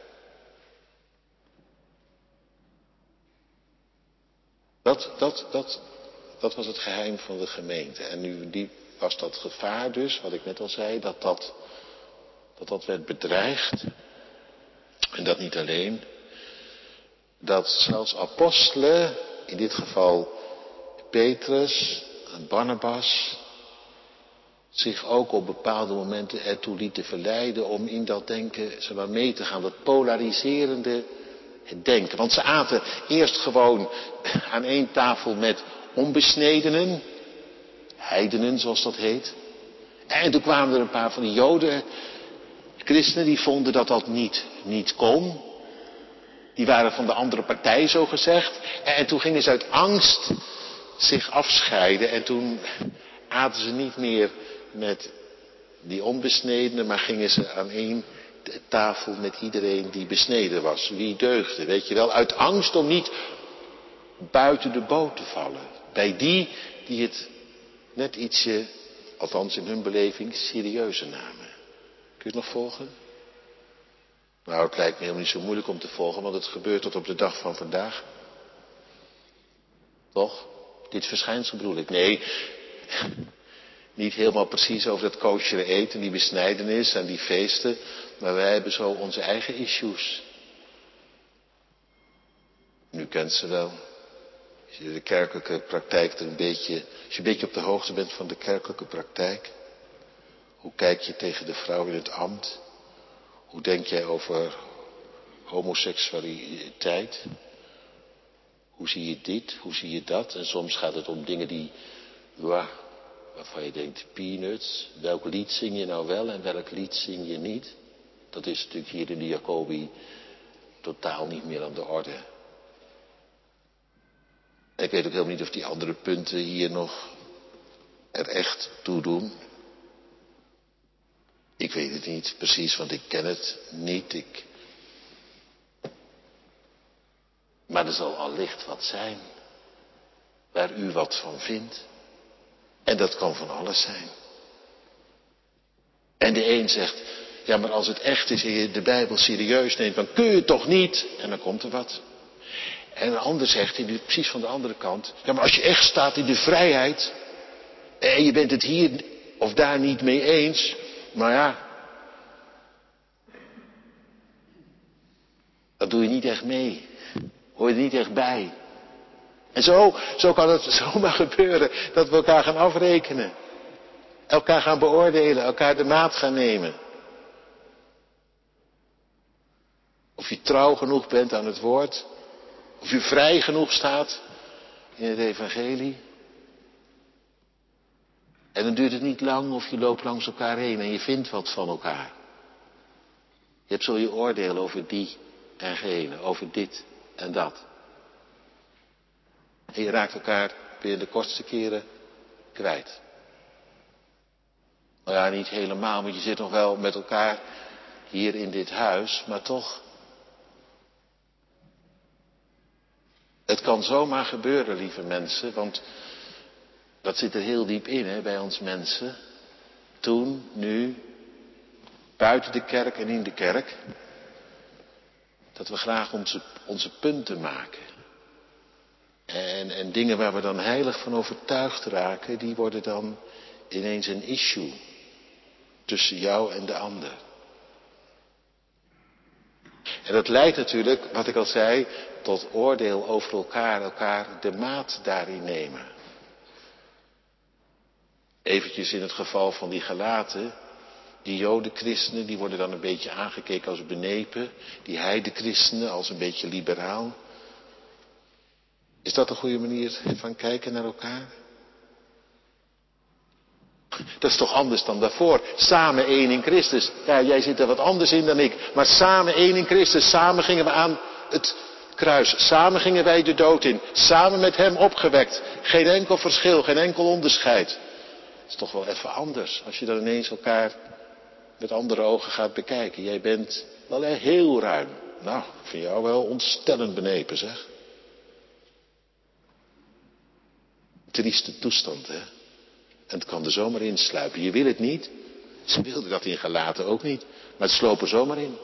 Dat, dat, dat, dat was het geheim van de gemeente. En nu die, was dat gevaar dus, wat ik net al zei, dat dat, dat dat werd bedreigd. En dat niet alleen. Dat zelfs apostelen, in dit geval Petrus en Barnabas, zich ook op bepaalde momenten ertoe lieten verleiden om in dat denken zeg maar, mee te gaan. Dat polariserende denken. Want ze aten eerst gewoon aan één tafel met onbesnedenen, heidenen zoals dat heet. En toen kwamen er een paar van die Joden, christenen, die vonden dat dat niet, niet kon. Die waren van de andere partij zo gezegd. En toen gingen ze uit angst zich afscheiden. En toen aten ze niet meer met die onbesnedenen, maar gingen ze aan één tafel met iedereen die besneden was. Wie deugde, weet je wel. Uit angst om niet buiten de boot te vallen. Bij die die het net ietsje, althans in hun beleving, serieuzer namen. Kun je het nog volgen? Nou, het lijkt me helemaal niet zo moeilijk om te volgen, want het gebeurt tot op de dag van vandaag. Toch? Dit verschijnsel bedoel ik. Nee, niet helemaal precies over dat koosjere eten, die besnijdenis en die feesten. Maar wij hebben zo onze eigen issues. U kent ze wel. Als je de kerkelijke praktijk er een beetje, als je een beetje op de hoogte bent van de kerkelijke praktijk. Hoe kijk je tegen de vrouw in het ambt? Hoe denk jij over homoseksualiteit? Hoe zie je dit? Hoe zie je dat? En soms gaat het om dingen die, ja, waarvan je denkt, peanuts. Welk lied zing je nou wel en welk lied zing je niet? Dat is natuurlijk hier in de Jacobi totaal niet meer aan de orde. En ik weet ook helemaal niet of die andere punten hier nog er echt toe doen. Ik weet het niet precies, want ik ken het niet. Ik... Maar er zal allicht wat zijn waar u wat van vindt. En dat kan van alles zijn. En de een zegt, ja, maar als het echt is en je de Bijbel serieus neemt, dan kun je het toch niet? En dan komt er wat. En een ander zegt, die precies van de andere kant, ja, maar als je echt staat in de vrijheid en je bent het hier of daar niet mee eens, nou ja, Dat doe je niet echt mee. Hoor je er niet echt bij. En zo, zo kan het zomaar gebeuren dat we elkaar gaan afrekenen. Elkaar gaan beoordelen, elkaar de maat gaan nemen. Of je trouw genoeg bent aan het woord. Of je vrij genoeg staat in het evangelie. En dan duurt het niet lang of je loopt langs elkaar heen en je vindt wat van elkaar. Je hebt zo je oordeel over die en gene, over dit en dat. En je raakt elkaar binnen de kortste keren kwijt. Nou ja, niet helemaal, want je zit nog wel met elkaar hier in dit huis, maar toch. Het kan zomaar gebeuren, lieve mensen, want dat zit er heel diep in, hè, bij ons mensen. Toen, nu, buiten de kerk en in de kerk. Dat we graag onze, onze punten maken. En, en dingen waar we dan heilig van overtuigd raken, die worden dan ineens een issue. Tussen jou en de ander. En dat leidt natuurlijk, wat ik al zei, tot oordeel over elkaar, elkaar de maat daarin nemen. Eventjes in het geval van die Galaten, die jodenchristenen, die worden dan een beetje aangekeken als benepen. Die heidenchristenen als een beetje liberaal. Is dat een goede manier van kijken naar elkaar? Dat is toch anders dan daarvoor. Samen één in Christus. Ja, jij zit er wat anders in dan ik. Maar samen één in Christus. Samen gingen we aan het kruis. Samen gingen wij de dood in. Samen met hem opgewekt. Geen enkel verschil, geen enkel onderscheid. Het is toch wel even anders. Als je dan ineens elkaar met andere ogen gaat bekijken. Jij bent wel heel ruim. Nou, ik vind jou wel ontstellend benepen, zeg. Trieste toestand, hè. En het kan er zomaar insluipen. Je wil het niet. Ze wilden dat in Galaten ook niet. Maar het sloop er zomaar in.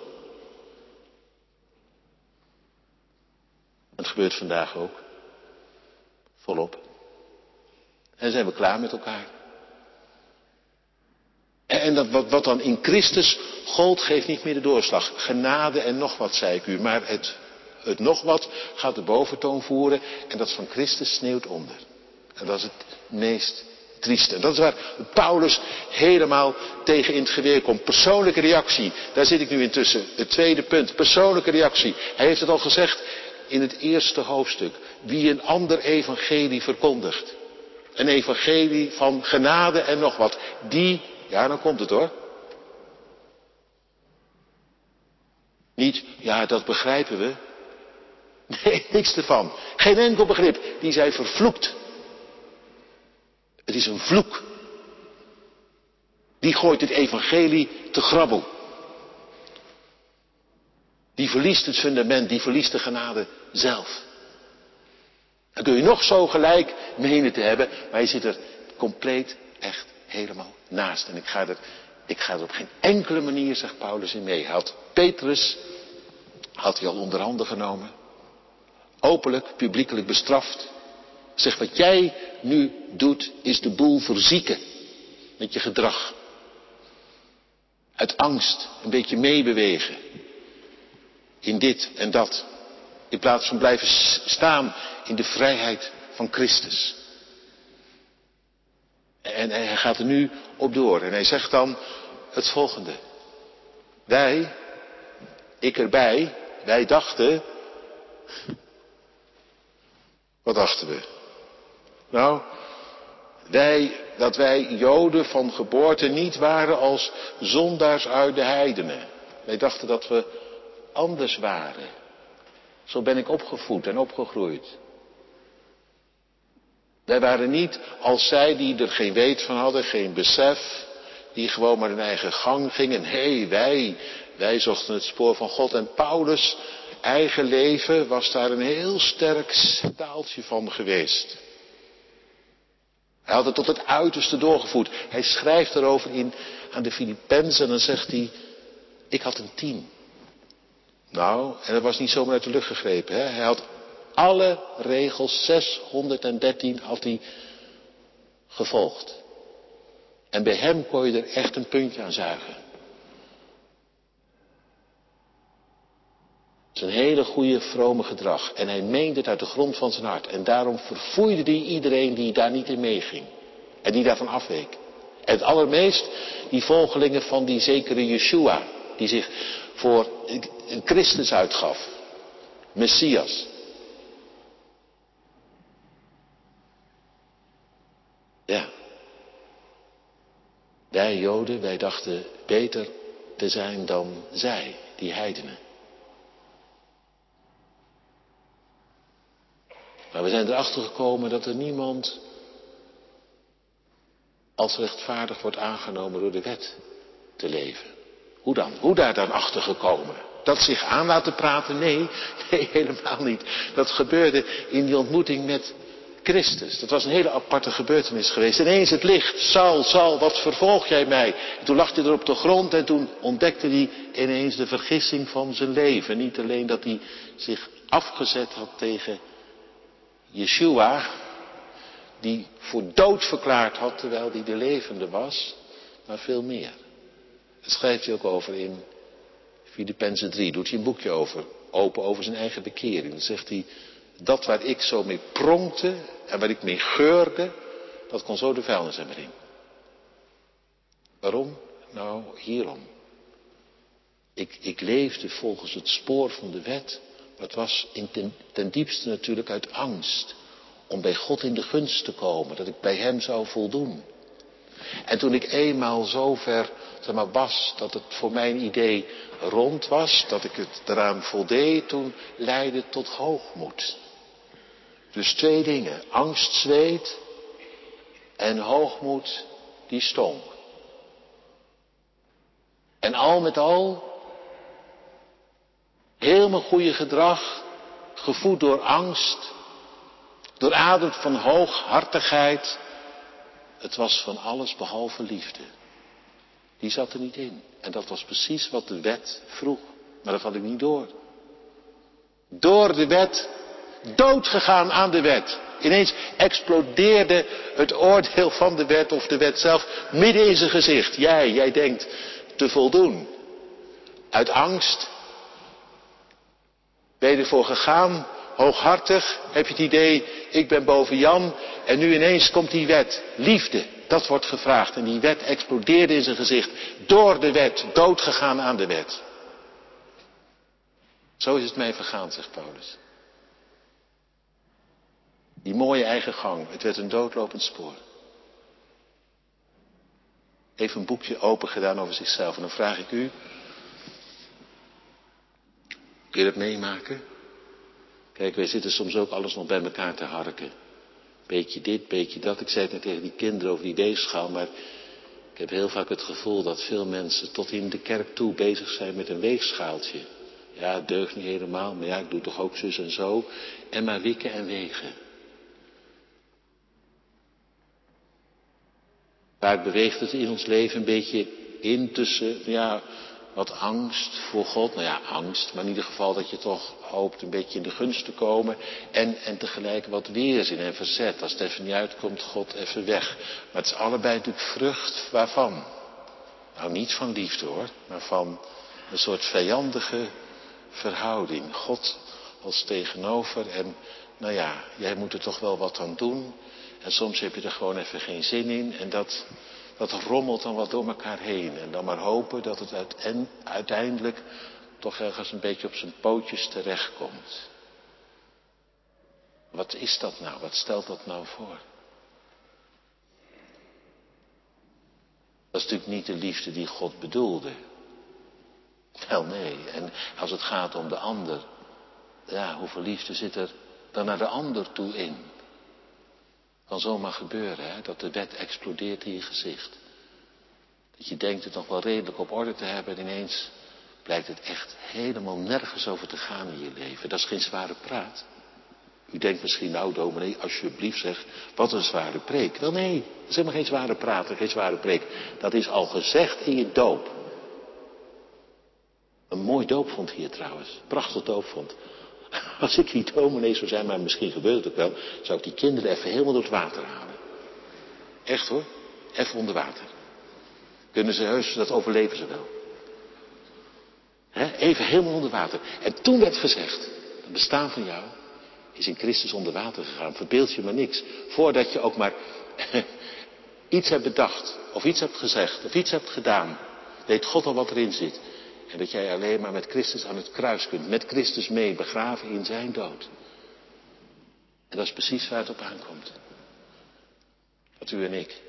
En het gebeurt vandaag ook. Volop. En zijn we klaar met elkaar. En dat wat, wat dan in Christus gold, geeft niet meer de doorslag. Genade en nog wat, zei ik u. Maar het, het nog wat gaat de boventoon voeren. En dat van Christus sneeuwt onder. En dat is het meest trieste. En dat is waar Paulus helemaal tegen in het geweer komt. Persoonlijke reactie. Daar zit ik nu intussen. Het tweede punt. Persoonlijke reactie. Hij heeft het al gezegd in het eerste hoofdstuk. Wie een ander evangelie verkondigt. Een evangelie van genade en nog wat. Die, ja dan komt het hoor. Niet, ja dat begrijpen we. Nee, niks ervan. Geen enkel begrip. Die zij vervloekt. Het is een vloek. Die gooit het evangelie te grabbel. Die verliest het fundament, die verliest de genade zelf. Dan kun je nog zo gelijk menen te hebben, maar je zit er compleet echt helemaal naast. En ik ga er, ik ga er op geen enkele manier, zegt Paulus, in mee. Hij had Petrus, had hij al onder handen genomen. Openlijk, publiekelijk bestraft. Zeg, wat jij nu doet, is de boel verzieken. Met je gedrag. Uit angst, een beetje meebewegen. In dit en dat. In plaats van blijven staan in de vrijheid van Christus. En hij gaat er nu op door. En hij zegt dan het volgende. Wij, ik erbij, wij dachten. Wat dachten we? Nou, wij, dat wij Joden van geboorte niet waren als zondaars uit de heidenen. Wij dachten dat we anders waren. Zo ben ik opgevoed en opgegroeid. Wij waren niet als zij die er geen weet van hadden, geen besef. Die gewoon maar hun eigen gang gingen. Nee, wij, wij zochten het spoor van God. En Paulus' eigen leven was daar een heel sterk staaltje van geweest. Hij had het tot het uiterste doorgevoerd. Hij schrijft erover in, aan de Filippenzen en dan zegt hij, ik had een tien. Nou, en dat was niet zomaar uit de lucht gegrepen. Hè? Hij had alle regels, zeshonderddertien, had hij gevolgd. En bij hem kon je er echt een puntje aan zuigen. Zijn hele goede, vrome gedrag. En hij meende het uit de grond van zijn hart. En daarom verfoeide hij iedereen die daar niet in meeging. En die daarvan afweek. En het allermeest die volgelingen van die zekere Yeshua. Die zich voor een Christus uitgaf. Messias. Ja. Wij Joden, wij dachten beter te zijn dan zij, die heidenen. Maar we zijn erachter gekomen dat er niemand als rechtvaardig wordt aangenomen door de wet te leven. Hoe dan? Hoe daar dan achter gekomen? Dat zich aan laten praten? Nee, nee, helemaal niet. Dat gebeurde in die ontmoeting met Christus. Dat was een hele aparte gebeurtenis geweest. Ineens het licht. Saul, Saul, wat vervolg jij mij? En toen lag hij er op de grond en toen ontdekte hij ineens de vergissing van zijn leven. Niet alleen dat hij zich afgezet had tegen Yeshua, die voor dood verklaard had terwijl hij de levende was, maar veel meer. Dat schrijft hij ook over in Filippenzen drie. Doet hij een boekje over, open over zijn eigen bekering. Dan zegt hij, dat waar ik zo mee pronkte en waar ik mee geurde, dat kon zo de vuilnis hebben in. Waarom? Nou, hierom. Ik, ik leefde volgens het spoor van de wet, maar het was in ten, ten diepste natuurlijk uit angst om bij God in de gunst te komen, dat ik bij hem zou voldoen. En toen ik eenmaal zover zeg maar, was dat het voor mijn idee rond was, dat ik het eraan voldeed, toen leidde het tot hoogmoed. Dus twee dingen, angst zweet en hoogmoed die stonk. En al met al, heel mijn goede gedrag, gevoed door angst, doorademd van hooghartigheid. Het was van alles behalve liefde. Die zat er niet in. En dat was precies wat de wet vroeg. Maar dat had ik niet door. Door de wet, doodgegaan aan de wet. Ineens explodeerde het oordeel van de wet of de wet zelf midden in zijn gezicht. Jij, jij denkt te voldoen. Uit angst ben je ervoor gegaan. Hooghartig heb je het idee, ik ben boven Jan. En nu ineens komt die wet. Liefde, dat wordt gevraagd. En die wet explodeerde in zijn gezicht. Door de wet, doodgegaan aan de wet. Zo is het mij vergaan, zegt Paulus. Die mooie eigen gang, het werd een doodlopend spoor. Even een boekje open gedaan over zichzelf. En dan vraag ik u, kun je dat meemaken? Kijk, wij zitten soms ook alles nog bij elkaar te harken. Beetje dit, beetje dat. Ik zei het net tegen die kinderen over die weegschaal, maar ik heb heel vaak het gevoel dat veel mensen tot in de kerk toe bezig zijn met een weegschaaltje. Ja, het deugt niet helemaal, maar ja, ik doe toch ook zus en zo. En maar wikken en wegen. Vaak beweegt het in ons leven een beetje in tussen, ja, wat angst voor God. Nou ja, angst, maar in ieder geval dat je toch hoopt een beetje in de gunst te komen. En, en tegelijk wat weerzin en verzet. Als het even niet uitkomt, God even weg. Maar het is allebei natuurlijk vrucht waarvan? Nou, niet van liefde hoor, maar van een soort vijandige verhouding. God als tegenover en nou ja, jij moet er toch wel wat aan doen. En soms heb je er gewoon even geen zin in. En dat, dat rommelt dan wat door elkaar heen. En dan maar hopen dat het uiteindelijk toch ergens een beetje op zijn pootjes terechtkomt. Wat is dat nou? Wat stelt dat nou voor? Dat is natuurlijk niet de liefde die God bedoelde. Wel nee, en als het gaat om de ander, ja, hoeveel liefde zit er dan naar de ander toe in? Kan zomaar gebeuren, hè, dat de wet explodeert in je gezicht. Dat je denkt het nog wel redelijk op orde te hebben en ineens blijkt het echt helemaal nergens over te gaan in je leven. Dat is geen zware praat. U denkt misschien, nou dominee, alsjeblieft zeg, wat een zware preek. Wel nee, dat is helemaal geen zware praat en geen zware preek. Dat is al gezegd in je doop. Een mooi doopvond hier trouwens, prachtig doopvond. Als ik niet dominee zou zijn, maar misschien gebeurt het ook wel, zou ik die kinderen even helemaal door het water halen. Echt hoor, even onder water. Kunnen ze heus, dat overleven ze wel. He, even helemaal onder water. En toen werd gezegd, het bestaan van jou is in Christus onder water gegaan. Verbeeld je maar niks. Voordat je ook maar iets hebt bedacht, of iets hebt gezegd, of iets hebt gedaan, weet God al wat erin zit. En dat jij alleen maar met Christus aan het kruis kunt. Met Christus mee, begraven in zijn dood. En dat is precies waar het op aankomt. Dat u en ik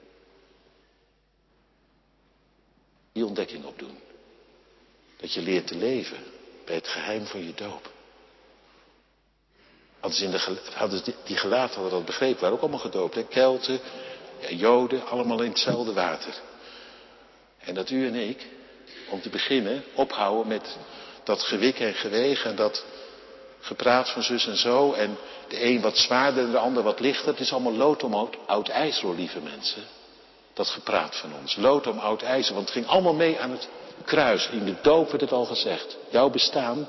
die ontdekking opdoen. Dat je leert te leven bij het geheim van je doop. Hadden, ze in de, hadden die gelaten hadden dat begrepen, waren ook allemaal gedoopt. Hè? Kelten, ja, Joden, allemaal in hetzelfde water. En dat u en ik, om te beginnen, ophouden met dat gewik en gewegen en dat gepraat van zus en zo. En de een wat zwaarder en de ander wat lichter. Het is allemaal lood om oud, oud ijzer, hoor, lieve mensen. Dat gepraat van ons. Lood om oud ijzer, want het ging allemaal mee aan het kruis. In de doop werd het al gezegd. Jouw bestaan.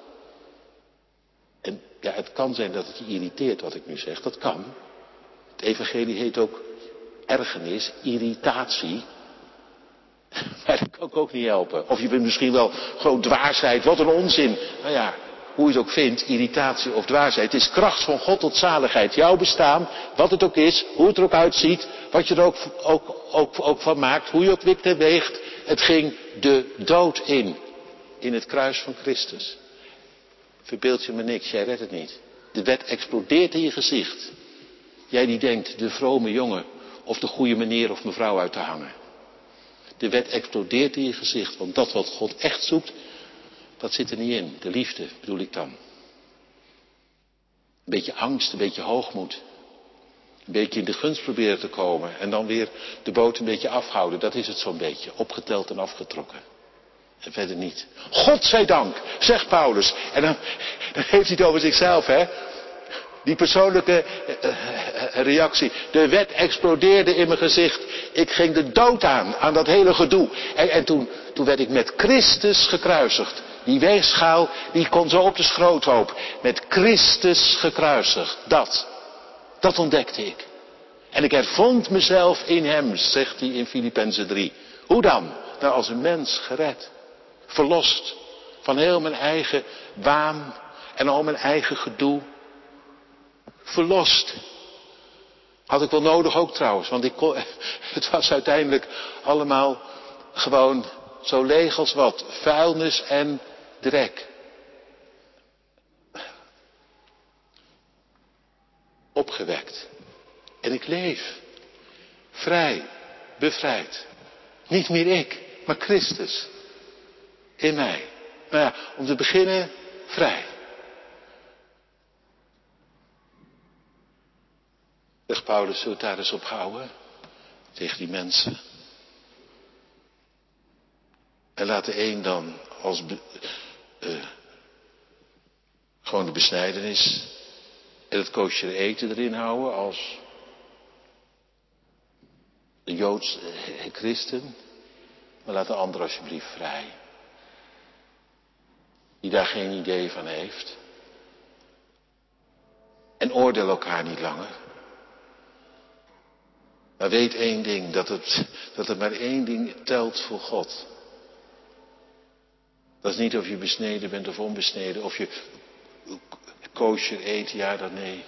En ja, het kan zijn dat het je irriteert wat ik nu zeg. Dat kan. Het evangelie heet ook ergernis, irritatie. Maar dat kan ik ook niet helpen. Of je bent misschien wel gewoon dwaasheid. Wat een onzin. Nou ja, hoe je het ook vindt, irritatie of dwaasheid. Het is kracht van God tot zaligheid. Jouw bestaan, wat het ook is, hoe het er ook uitziet. Wat je er ook, ook, ook, ook van maakt. Hoe je ook wikt en weegt. Het ging de dood in. In het kruis van Christus. Verbeeld je me niks, jij redt het niet. De wet explodeert in je gezicht. Jij die denkt de vrome jongen of de goede meneer of mevrouw uit te hangen. De wet explodeert in je gezicht, want dat wat God echt zoekt, dat zit er niet in. De liefde bedoel ik dan. Een beetje angst, een beetje hoogmoed. Een beetje in de gunst proberen te komen en dan weer de boot een beetje afhouden. Dat is het zo'n beetje, opgeteld en afgetrokken. En verder niet. God zij dank, zegt Paulus. En dan, dan heeft hij het over zichzelf, hè. Die persoonlijke uh, reactie. De wet explodeerde in mijn gezicht. Ik ging de dood aan, aan dat hele gedoe. En, en toen, toen werd ik met Christus gekruisigd. Die weegschaal, die kon zo op de schroothoop. Met Christus gekruisigd. Dat, dat ontdekte ik. En ik hervond mezelf in hem, zegt hij in Filippenzen drie. Hoe dan? Nou, als een mens gered. Verlost van heel mijn eigen waan en al mijn eigen gedoe. Verlost. Had ik wel nodig ook trouwens, want ik kon, het was uiteindelijk allemaal gewoon zo leeg als wat. Vuilnis en drek. Opgewekt. En ik leef. Vrij. Bevrijd. Niet meer ik, maar Christus. In mij. Nou ja, om te beginnen, vrij. Zegt Paulus, zullen we het daar eens op houden? Tegen die mensen. En laat de een dan als be, uh, gewoon de besnijdenis en het kosher eten erin houden als de Joods uh, christen. Maar laat de ander alsjeblieft vrij. Die daar geen idee van heeft. En oordeel elkaar niet langer. Maar weet één ding, dat het, dat er maar één ding telt voor God. Dat is niet of je besneden bent of onbesneden, of je kosher eet, ja dan nee.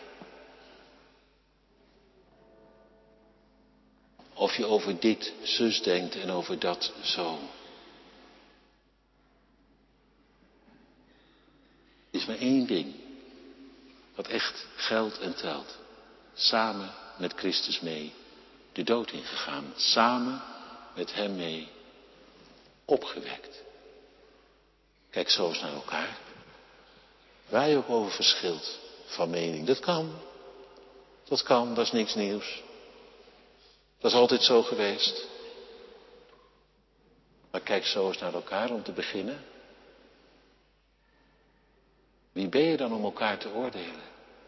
Of je over dit zus denkt en over dat zo. Er is maar één ding, wat echt geldt en telt. Samen met Christus mee. De dood ingegaan, samen met hem mee opgewekt. Kijk zo eens naar elkaar. Waar je ook over verschilt van mening. Dat kan. Dat kan, dat is niks nieuws. Dat is altijd zo geweest. Maar kijk zo eens naar elkaar om te beginnen. Wie ben je dan om elkaar te oordelen?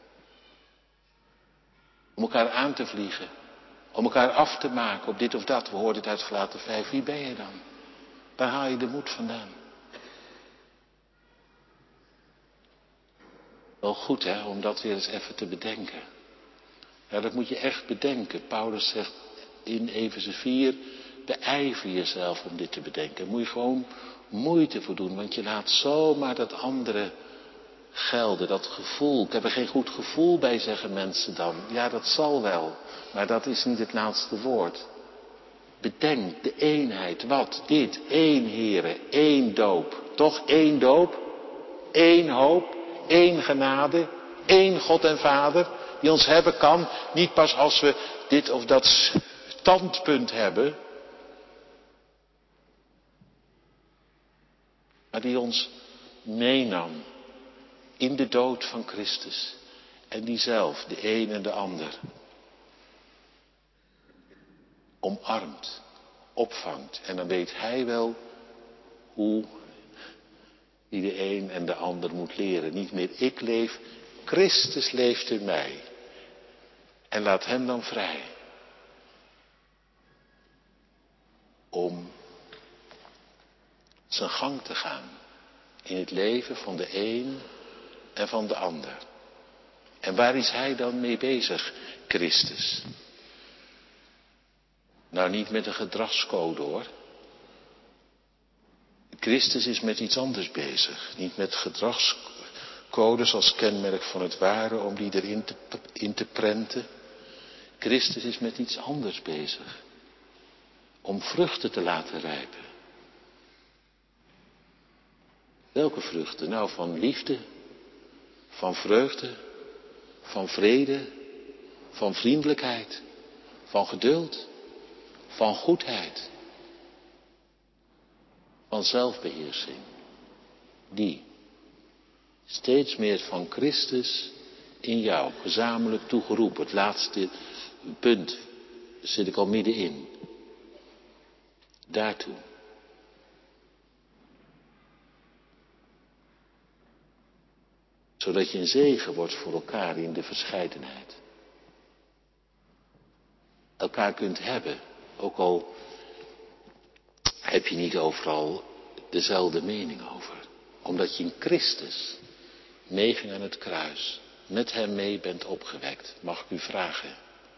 Om elkaar aan te vliegen. Om elkaar af te maken op dit of dat. We hoorden het uit Galaten vijf. Wie ben je dan? Waar haal je de moed vandaan? Wel goed hè, om dat weer eens even te bedenken. Ja, dat moet je echt bedenken. Paulus zegt in Efeze vier, beijver jezelf om dit te bedenken. Moet je gewoon moeite voor doen, want je laat zomaar dat andere gelden, dat gevoel. Ik heb er geen goed gevoel bij, zeggen mensen dan. Ja, dat zal wel, maar dat is niet het laatste woord. Bedenk de eenheid, wat? Dit, één Here, één doop. Toch één doop, één hoop, één genade, één God en Vader, die ons hebben kan. Niet pas als we dit of dat standpunt hebben, maar die ons meenam in de dood van Christus. En die zelf, de een en de ander, omarmt, opvangt. En dan weet hij wel hoe die de een en de ander moet leren. Niet meer ik leef, Christus leeft in mij. En laat hem dan vrij. Om zijn gang te gaan. In het leven van de een en van de ander. En waar is hij dan mee bezig, Christus? Nou, niet met een gedragscode hoor. Christus is met iets anders bezig. Niet met gedragscodes als kenmerk van het ware om die erin te, in te prenten. Christus is met iets anders bezig. Om vruchten te laten rijpen. Welke vruchten? Nou, van liefde, van vreugde, van vrede, van vriendelijkheid, van geduld, van goedheid, van zelfbeheersing. Die steeds meer van Christus in jou, gezamenlijk toegeroepen. Het laatste punt zit ik al middenin. Daartoe. Zodat je een zegen wordt voor elkaar in de verscheidenheid. Elkaar kunt hebben, ook al heb je niet overal dezelfde mening over. Omdat je in Christus meeging aan het kruis, met hem mee bent opgewekt. Mag ik u vragen?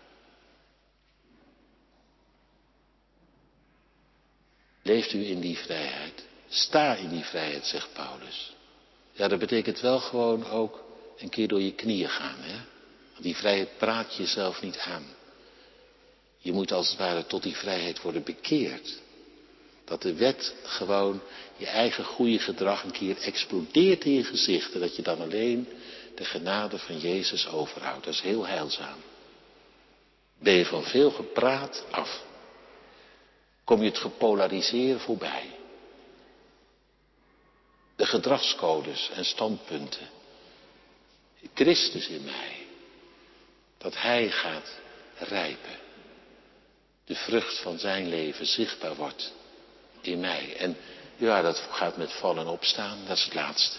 Leeft u in die vrijheid? Sta in die vrijheid, zegt Paulus. Ja, dat betekent wel gewoon ook een keer door je knieën gaan. Hè? Want die vrijheid praat je jezelf niet aan. Je moet als het ware tot die vrijheid worden bekeerd. Dat de wet gewoon je eigen goede gedrag een keer explodeert in je gezicht. En dat je dan alleen de genade van Jezus overhoudt. Dat is heel heilzaam. Ben je van veel gepraat af. Kom je het gepolariseerd voorbij. De gedragscodes en standpunten. Christus in mij. Dat hij gaat rijpen. De vrucht van zijn leven zichtbaar wordt in mij. En ja, dat gaat met vallen en opstaan. Dat is het laatste.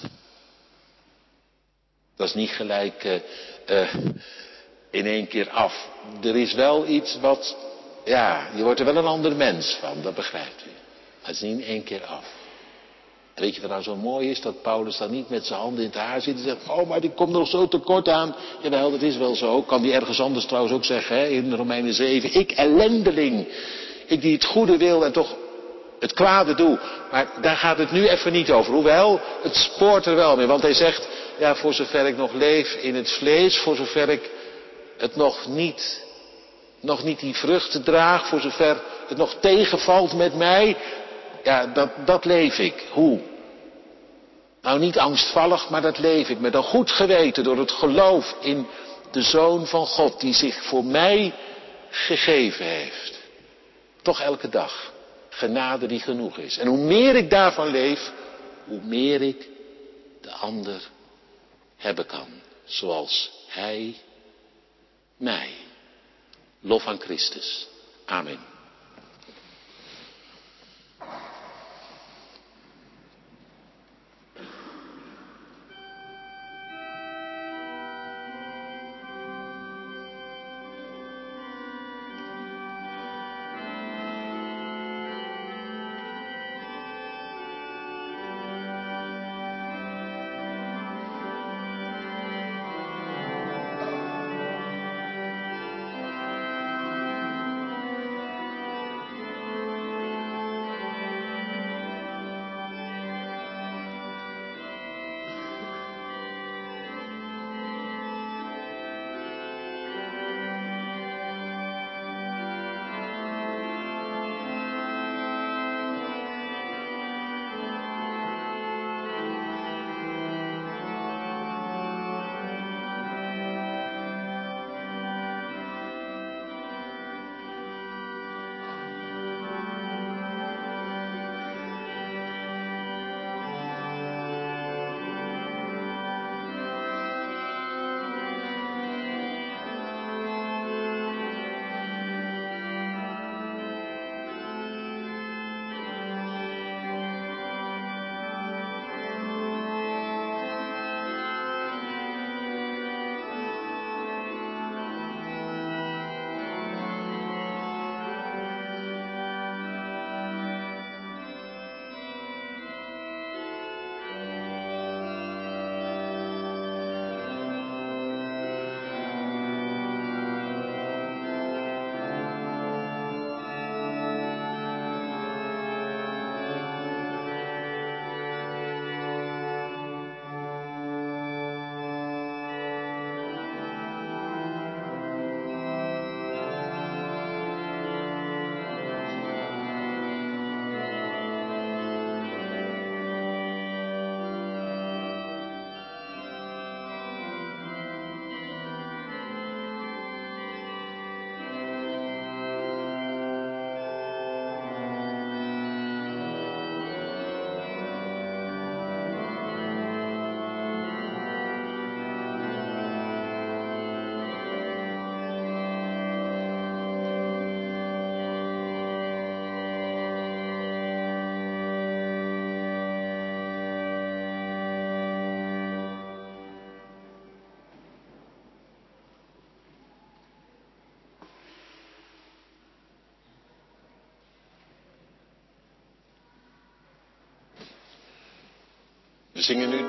Dat is niet gelijk uh, uh, in één keer af. Er is wel iets wat, ja, je wordt er wel een ander mens van. Dat begrijpt u. Maar het is niet in één keer af. En weet je wat nou zo mooi is? Dat Paulus dan niet met zijn handen in het haar zit en zegt, oh, maar die komt nog zo tekort aan. Jawel, dat is wel zo. Kan die ergens anders trouwens ook zeggen, hè, in Romeinen zeven. Ik ellendeling. Ik die het goede wil en toch het kwade doe. Maar daar gaat het nu even niet over. Hoewel, het spoort er wel mee. Want hij zegt, ja, voor zover ik nog leef in het vlees, voor zover ik het nog niet, nog niet die vruchten draag, voor zover het nog tegenvalt met mij, ja, dat, dat leef ik. Hoe? Nou, niet angstvallig, maar dat leef ik met een goed geweten door het geloof in de Zoon van God die zich voor mij gegeven heeft. Toch elke dag. Genade die genoeg is. En hoe meer ik daarvan leef, hoe meer ik de ander hebben kan. Zoals hij mij. Lof aan Christus. Amen. We zingen nu.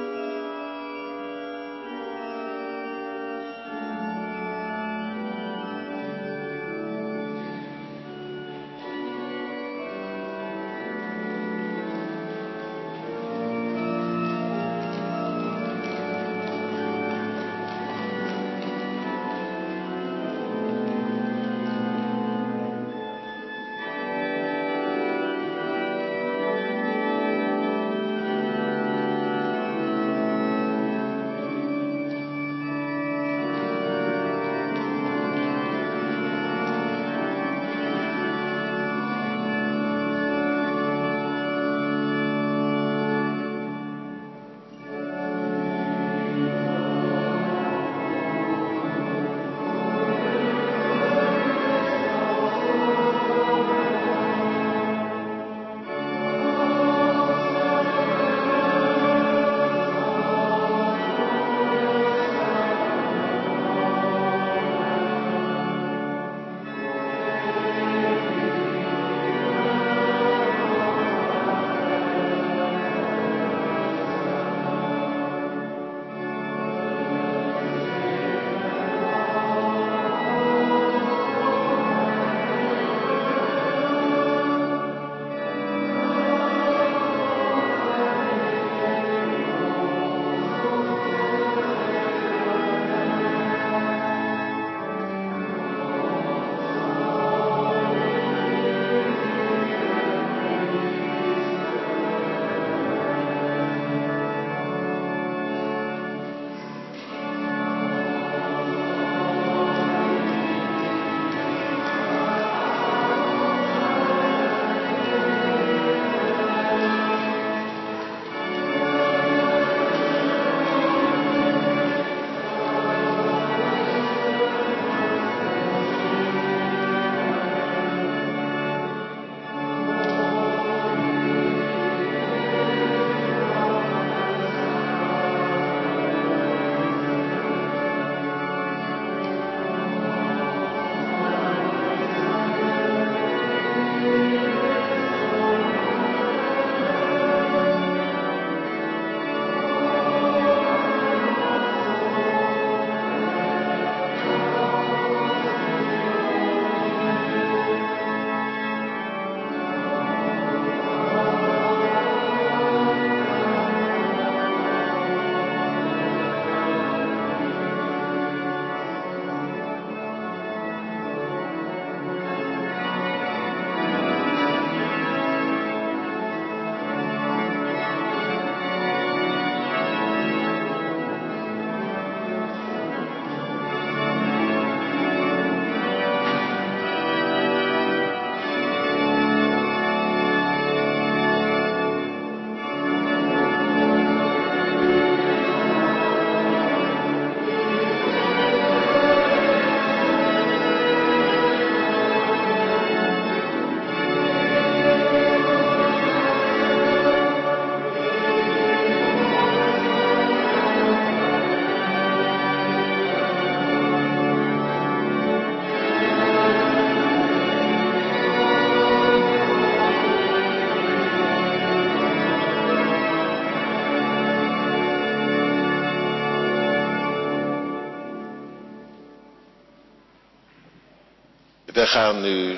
We gaan nu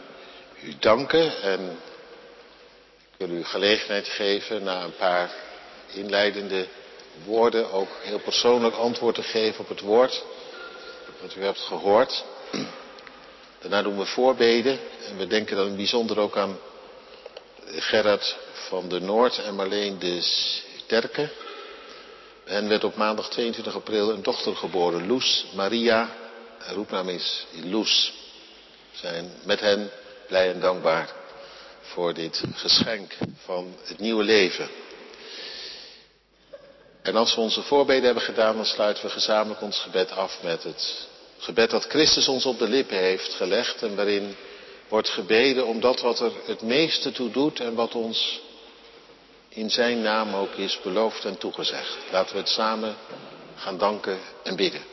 u danken en ik wil u gelegenheid geven na een paar inleidende woorden ook heel persoonlijk antwoord te geven op het woord dat u hebt gehoord. Daarna doen we voorbeden en we denken dan in het bijzonder ook aan Gerard van der Noord en Marleen de Sterke. En werd op maandag tweeëntwintig april een dochter geboren, Loes Maria. Haar roepnaam is Loes. We zijn met hen blij en dankbaar voor dit geschenk van het nieuwe leven. En als we onze voorbeden hebben gedaan, dan sluiten we gezamenlijk ons gebed af met het gebed dat Christus ons op de lippen heeft gelegd. En waarin wordt gebeden om dat wat er het meeste toe doet en wat ons in zijn naam ook is beloofd en toegezegd. Laten we het samen gaan danken en bidden.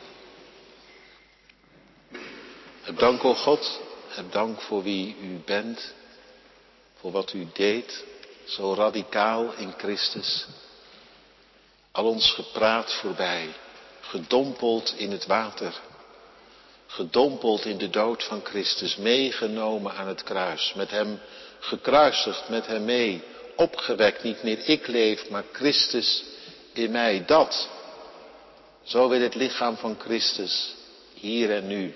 Heb dank, o God, heb dank voor wie u bent, voor wat u deed, zo radicaal in Christus. al ons gepraat voorbij, gedompeld in het water, gedompeld in de dood van Christus, meegenomen aan het kruis, met hem gekruisigd, met hem mee, opgewekt, niet meer ik leef, maar Christus in mij. Dat, zo wil het lichaam van Christus hier en nu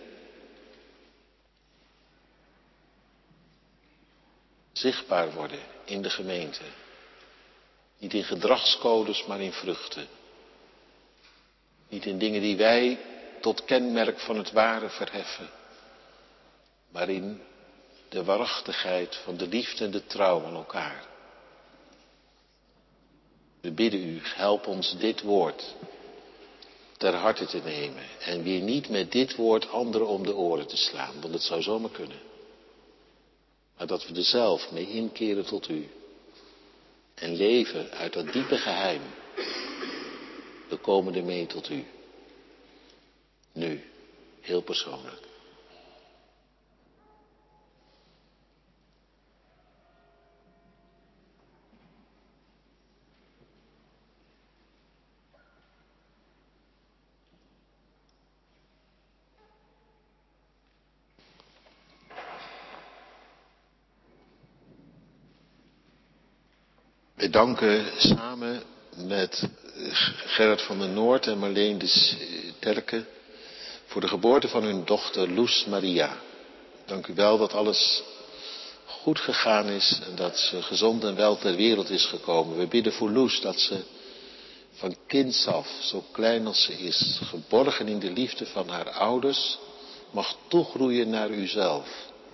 zichtbaar worden in de gemeente. Niet in gedragscodes, maar in vruchten. Niet in dingen die wij tot kenmerk van het ware verheffen, maar in de waarachtigheid van de liefde en de trouw aan elkaar. We bidden u, help ons dit woord ter harte te nemen en weer niet met dit woord anderen om de oren te slaan, want het zou zomaar kunnen. Maar dat we er zelf mee inkeren tot u en leven uit dat diepe geheim. We komen ermee tot u. Nu, heel persoonlijk. We danken samen met Gerard van der Noord en Marleen de Terke voor de geboorte van hun dochter Loes Maria. Dank u wel dat alles goed gegaan is en dat ze gezond en wel ter wereld is gekomen. We bidden voor Loes dat ze van kinds af, zo klein als ze is, geborgen in de liefde van haar ouders, mag toegroeien naar uzelf.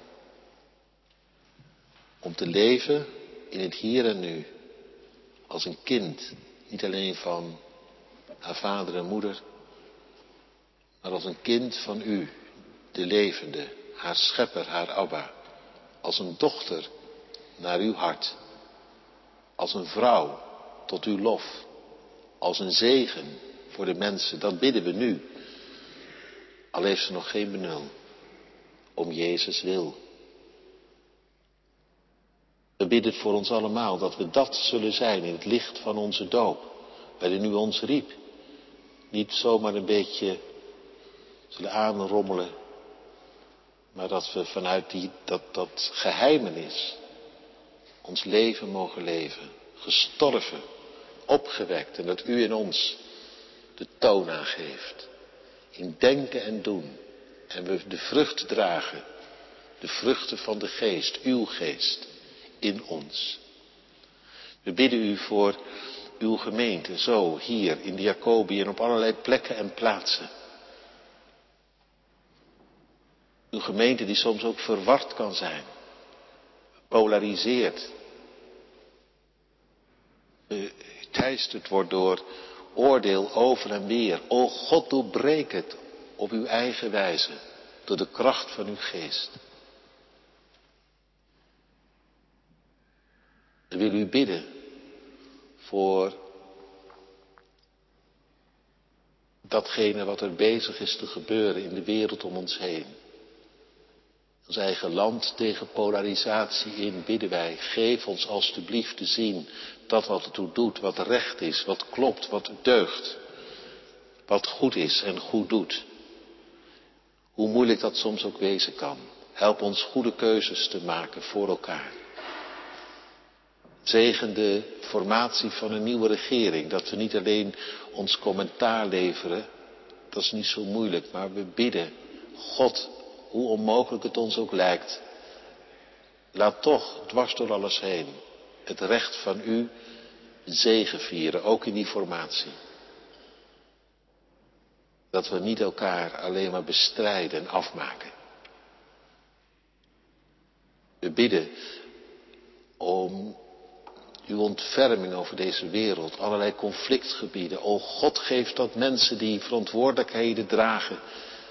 Om te leven in het hier en nu. Als een kind, niet alleen van haar vader en moeder, maar als een kind van u, de levende, haar schepper, haar Abba. Als een dochter naar uw hart. Als een vrouw tot uw lof. Als een zegen voor de mensen, dat bidden we nu. Al heeft ze nog geen benul, om Jezus wil. We bidden voor ons allemaal dat we dat zullen zijn in het licht van onze doop. Waarin u ons riep. Niet zomaar een beetje zullen aanrommelen. Maar dat we vanuit die, dat, dat geheimenis ons leven mogen leven. Gestorven, opgewekt. En dat u in ons de toon aangeeft. In denken en doen. En we de vrucht dragen. De vruchten van de geest, uw geest. In ons. We bidden u voor uw gemeente, zo hier in de Jacobi en op allerlei plekken en plaatsen. Uw gemeente die soms ook verward kan zijn, polariseert, geteisterd wordt door oordeel over en weer. O God, doorbreek het op uw eigen wijze, door de kracht van uw geest. We willen u bidden voor datgene wat er bezig is te gebeuren in de wereld om ons heen. Ons eigen land tegen polarisatie in bidden wij. Geef ons alstublieft te zien dat wat ertoe doet, wat recht is, wat klopt, wat deugt. Wat goed is en goed doet. Hoe moeilijk dat soms ook wezen kan. Help ons goede keuzes te maken voor elkaar. Zegen de formatie van een nieuwe regering. Dat we niet alleen ons commentaar leveren. Dat is niet zo moeilijk. Maar we bidden. God, hoe onmogelijk het ons ook lijkt. Laat toch dwars door alles heen. Het recht van u zegevieren. Ook in die formatie. Dat we niet elkaar alleen maar bestrijden en afmaken. We bidden om uw ontferming over deze wereld, allerlei conflictgebieden. O God, geef dat mensen die verantwoordelijkheden dragen,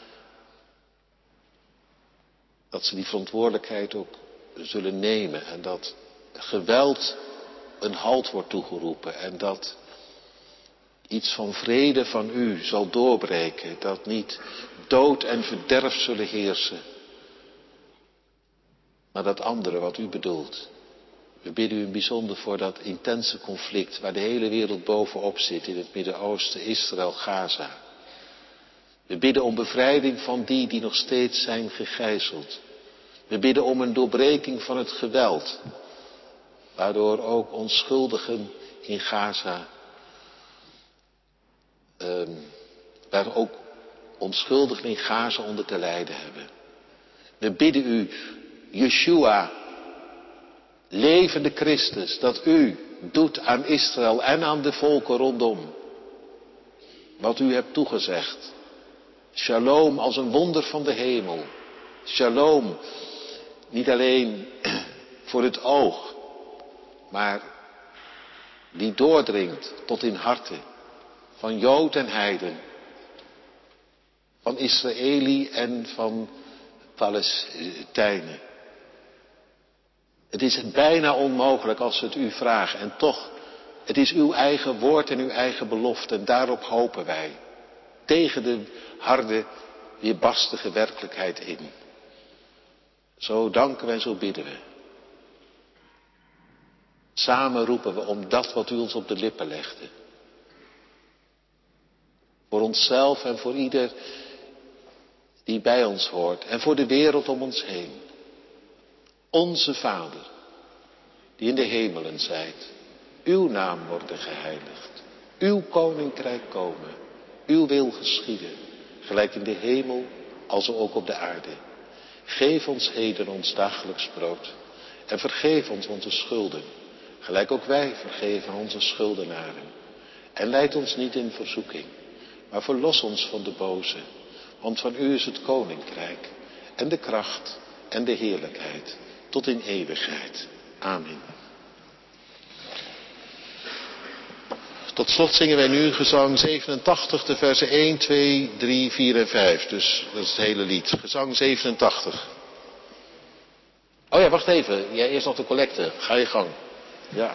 dat ze die verantwoordelijkheid ook zullen nemen. En dat geweld een halt wordt toegeroepen. En dat iets van vrede van u zal doorbreken. Dat niet dood en verderf zullen heersen. Maar dat andere wat u bedoelt. We bidden u in bijzonder voor dat intense conflict waar de hele wereld bovenop zit in het Midden-Oosten, Israël, Gaza. We bidden om bevrijding van die die nog steeds zijn gegijzeld. We bidden om een doorbreking van het geweld, waardoor ook onschuldigen in Gaza, eh, waar ook onschuldigen in Gaza onder te lijden hebben. We bidden u, Yeshua, levende Christus, dat u doet aan Israël en aan de volken rondom wat u hebt toegezegd. Shalom als een wonder van de hemel. Shalom, niet alleen voor het oog, maar die doordringt tot in harten van Jood en Heiden, van Israëli en van Palestijnen. Het is bijna onmogelijk als we het u vragen en toch, het is uw eigen woord en uw eigen belofte en daarop hopen wij. Tegen de harde, weerbarstige werkelijkheid in. Zo danken we en zo bidden we. Samen roepen we om dat wat u ons op de lippen legde. Voor onszelf en voor ieder die bij ons hoort. En voor de wereld om ons heen. Onze Vader, die in de hemelen zijt. Uw naam worden geheiligd. Uw koninkrijk komen. Uw wil geschieden. Gelijk in de hemel als ook op de aarde. Geef ons heden ons dagelijks brood. En vergeef ons onze schulden. Gelijk ook wij vergeven onze schuldenaren. En leid ons niet in verzoeking. Maar verlos ons van de boze. Want van u is het koninkrijk. En de kracht. En de heerlijkheid. Tot in eeuwigheid. Amen. Tot slot zingen wij nu gezang zevenentachtig, de versen één, twee, drie, vier en vijf. Dus dat is het hele lied. Gezang zevenentachtig. Oh ja, wacht even. Jij eerst nog de collecte. Ga je gang. Ja.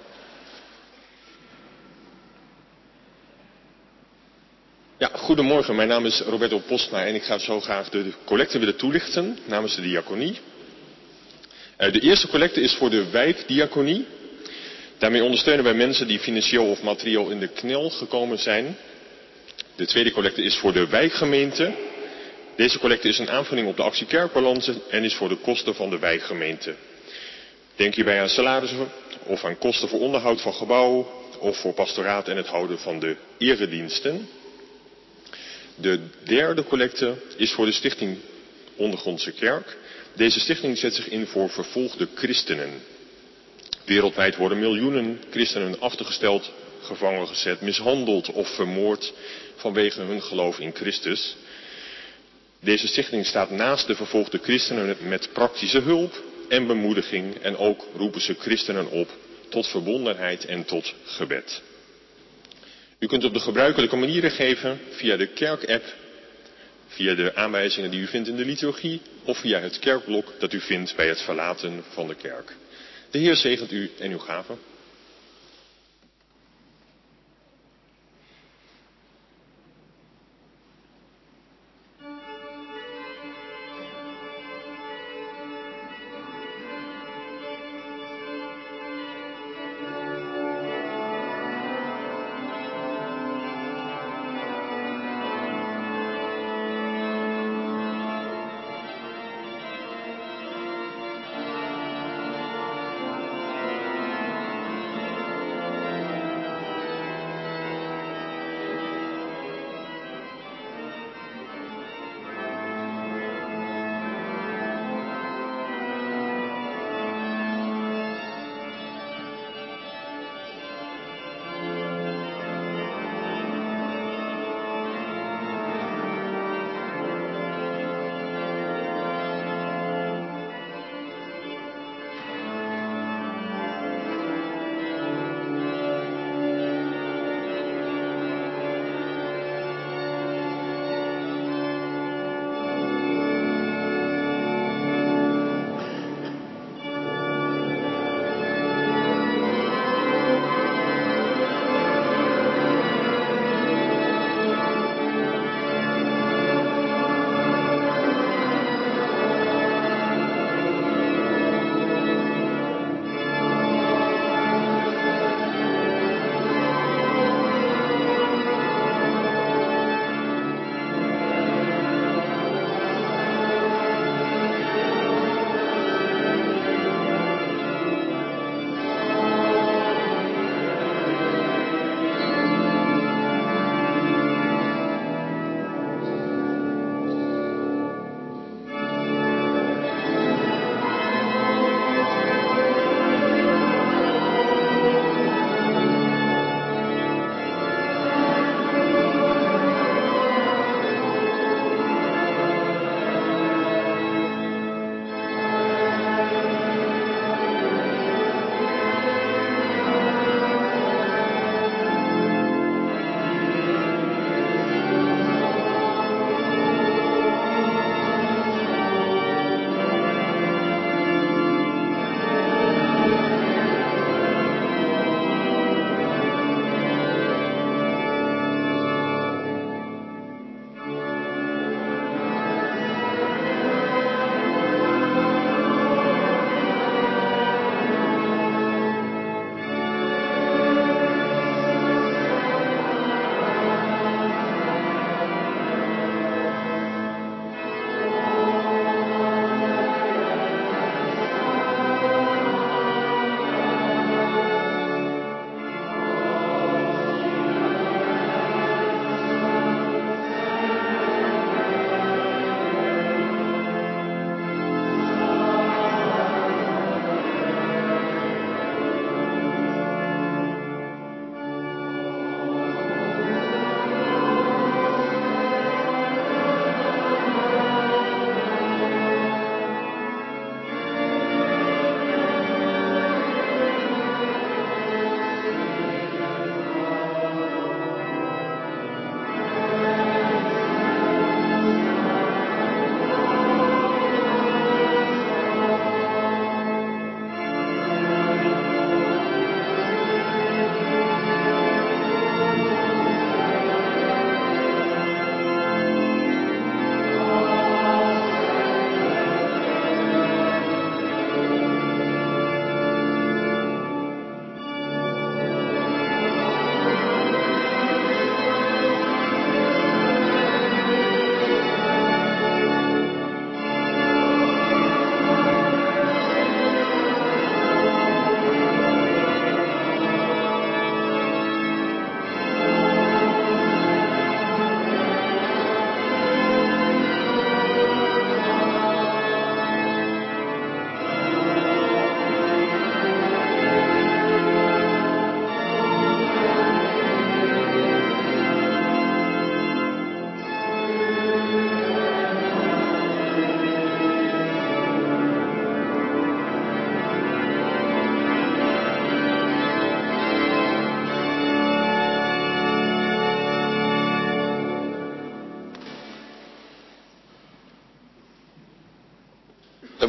Ja, goedemorgen. Mijn naam is Roberto Postma en ik ga zo graag de collecte willen toelichten namens de diaconie. De eerste collecte is voor de wijkdiaconie. Daarmee ondersteunen wij mensen die financieel of materieel in de knel gekomen zijn. De tweede collecte is voor de wijkgemeente. Deze collecte is een aanvulling op de actie Kerkbalans en is voor de kosten van de wijkgemeente. Denk hierbij aan salarissen of aan kosten voor onderhoud van gebouw of voor pastoraat en het houden van de erediensten. De derde collecte is voor de stichting Ondergrondse Kerk. Deze stichting zet zich in voor vervolgde christenen. Wereldwijd worden miljoenen christenen achtergesteld, gevangen gezet, mishandeld of vermoord vanwege hun geloof in Christus. Deze stichting staat naast de vervolgde christenen met praktische hulp en bemoediging en ook roepen ze christenen op tot verbondenheid en tot gebed. U kunt op de gebruikelijke manieren geven via de kerk-app, via de aanwijzingen die u vindt in de liturgie of via het kerkblok dat u vindt bij het verlaten van de kerk. De Heer zegent u en uw gaven.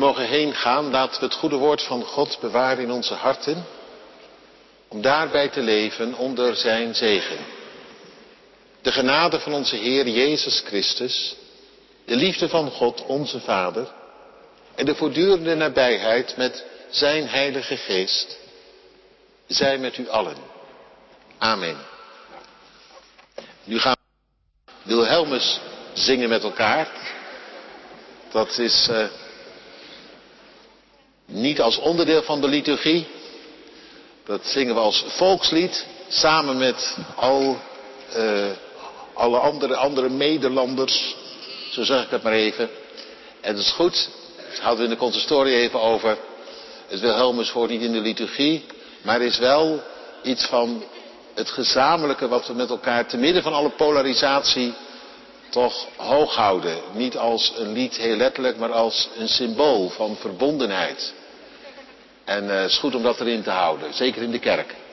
mogen heen gaan, laten we het goede woord van God bewaren in onze harten, om daarbij te leven onder zijn zegen. De genade van onze Heer Jezus Christus, de liefde van God, onze Vader, en de voortdurende nabijheid met zijn Heilige Geest, zij met u allen. Amen. Nu gaan we Wilhelmus zingen met elkaar. Dat is uh, niet als onderdeel van de liturgie. Dat zingen we als volkslied, samen met al, uh, alle andere, andere Nederlanders. Zo zeg ik het maar even. En dat is goed, dat hadden we in de consistorie even over. Het Wilhelmus hoort niet in de liturgie, maar is wel iets van het gezamenlijke wat we met elkaar te midden van alle polarisatie toch hoog houden. Niet als een lied heel letterlijk, maar als een symbool van verbondenheid. En het uh, is goed om dat erin te houden, zeker in de kerk.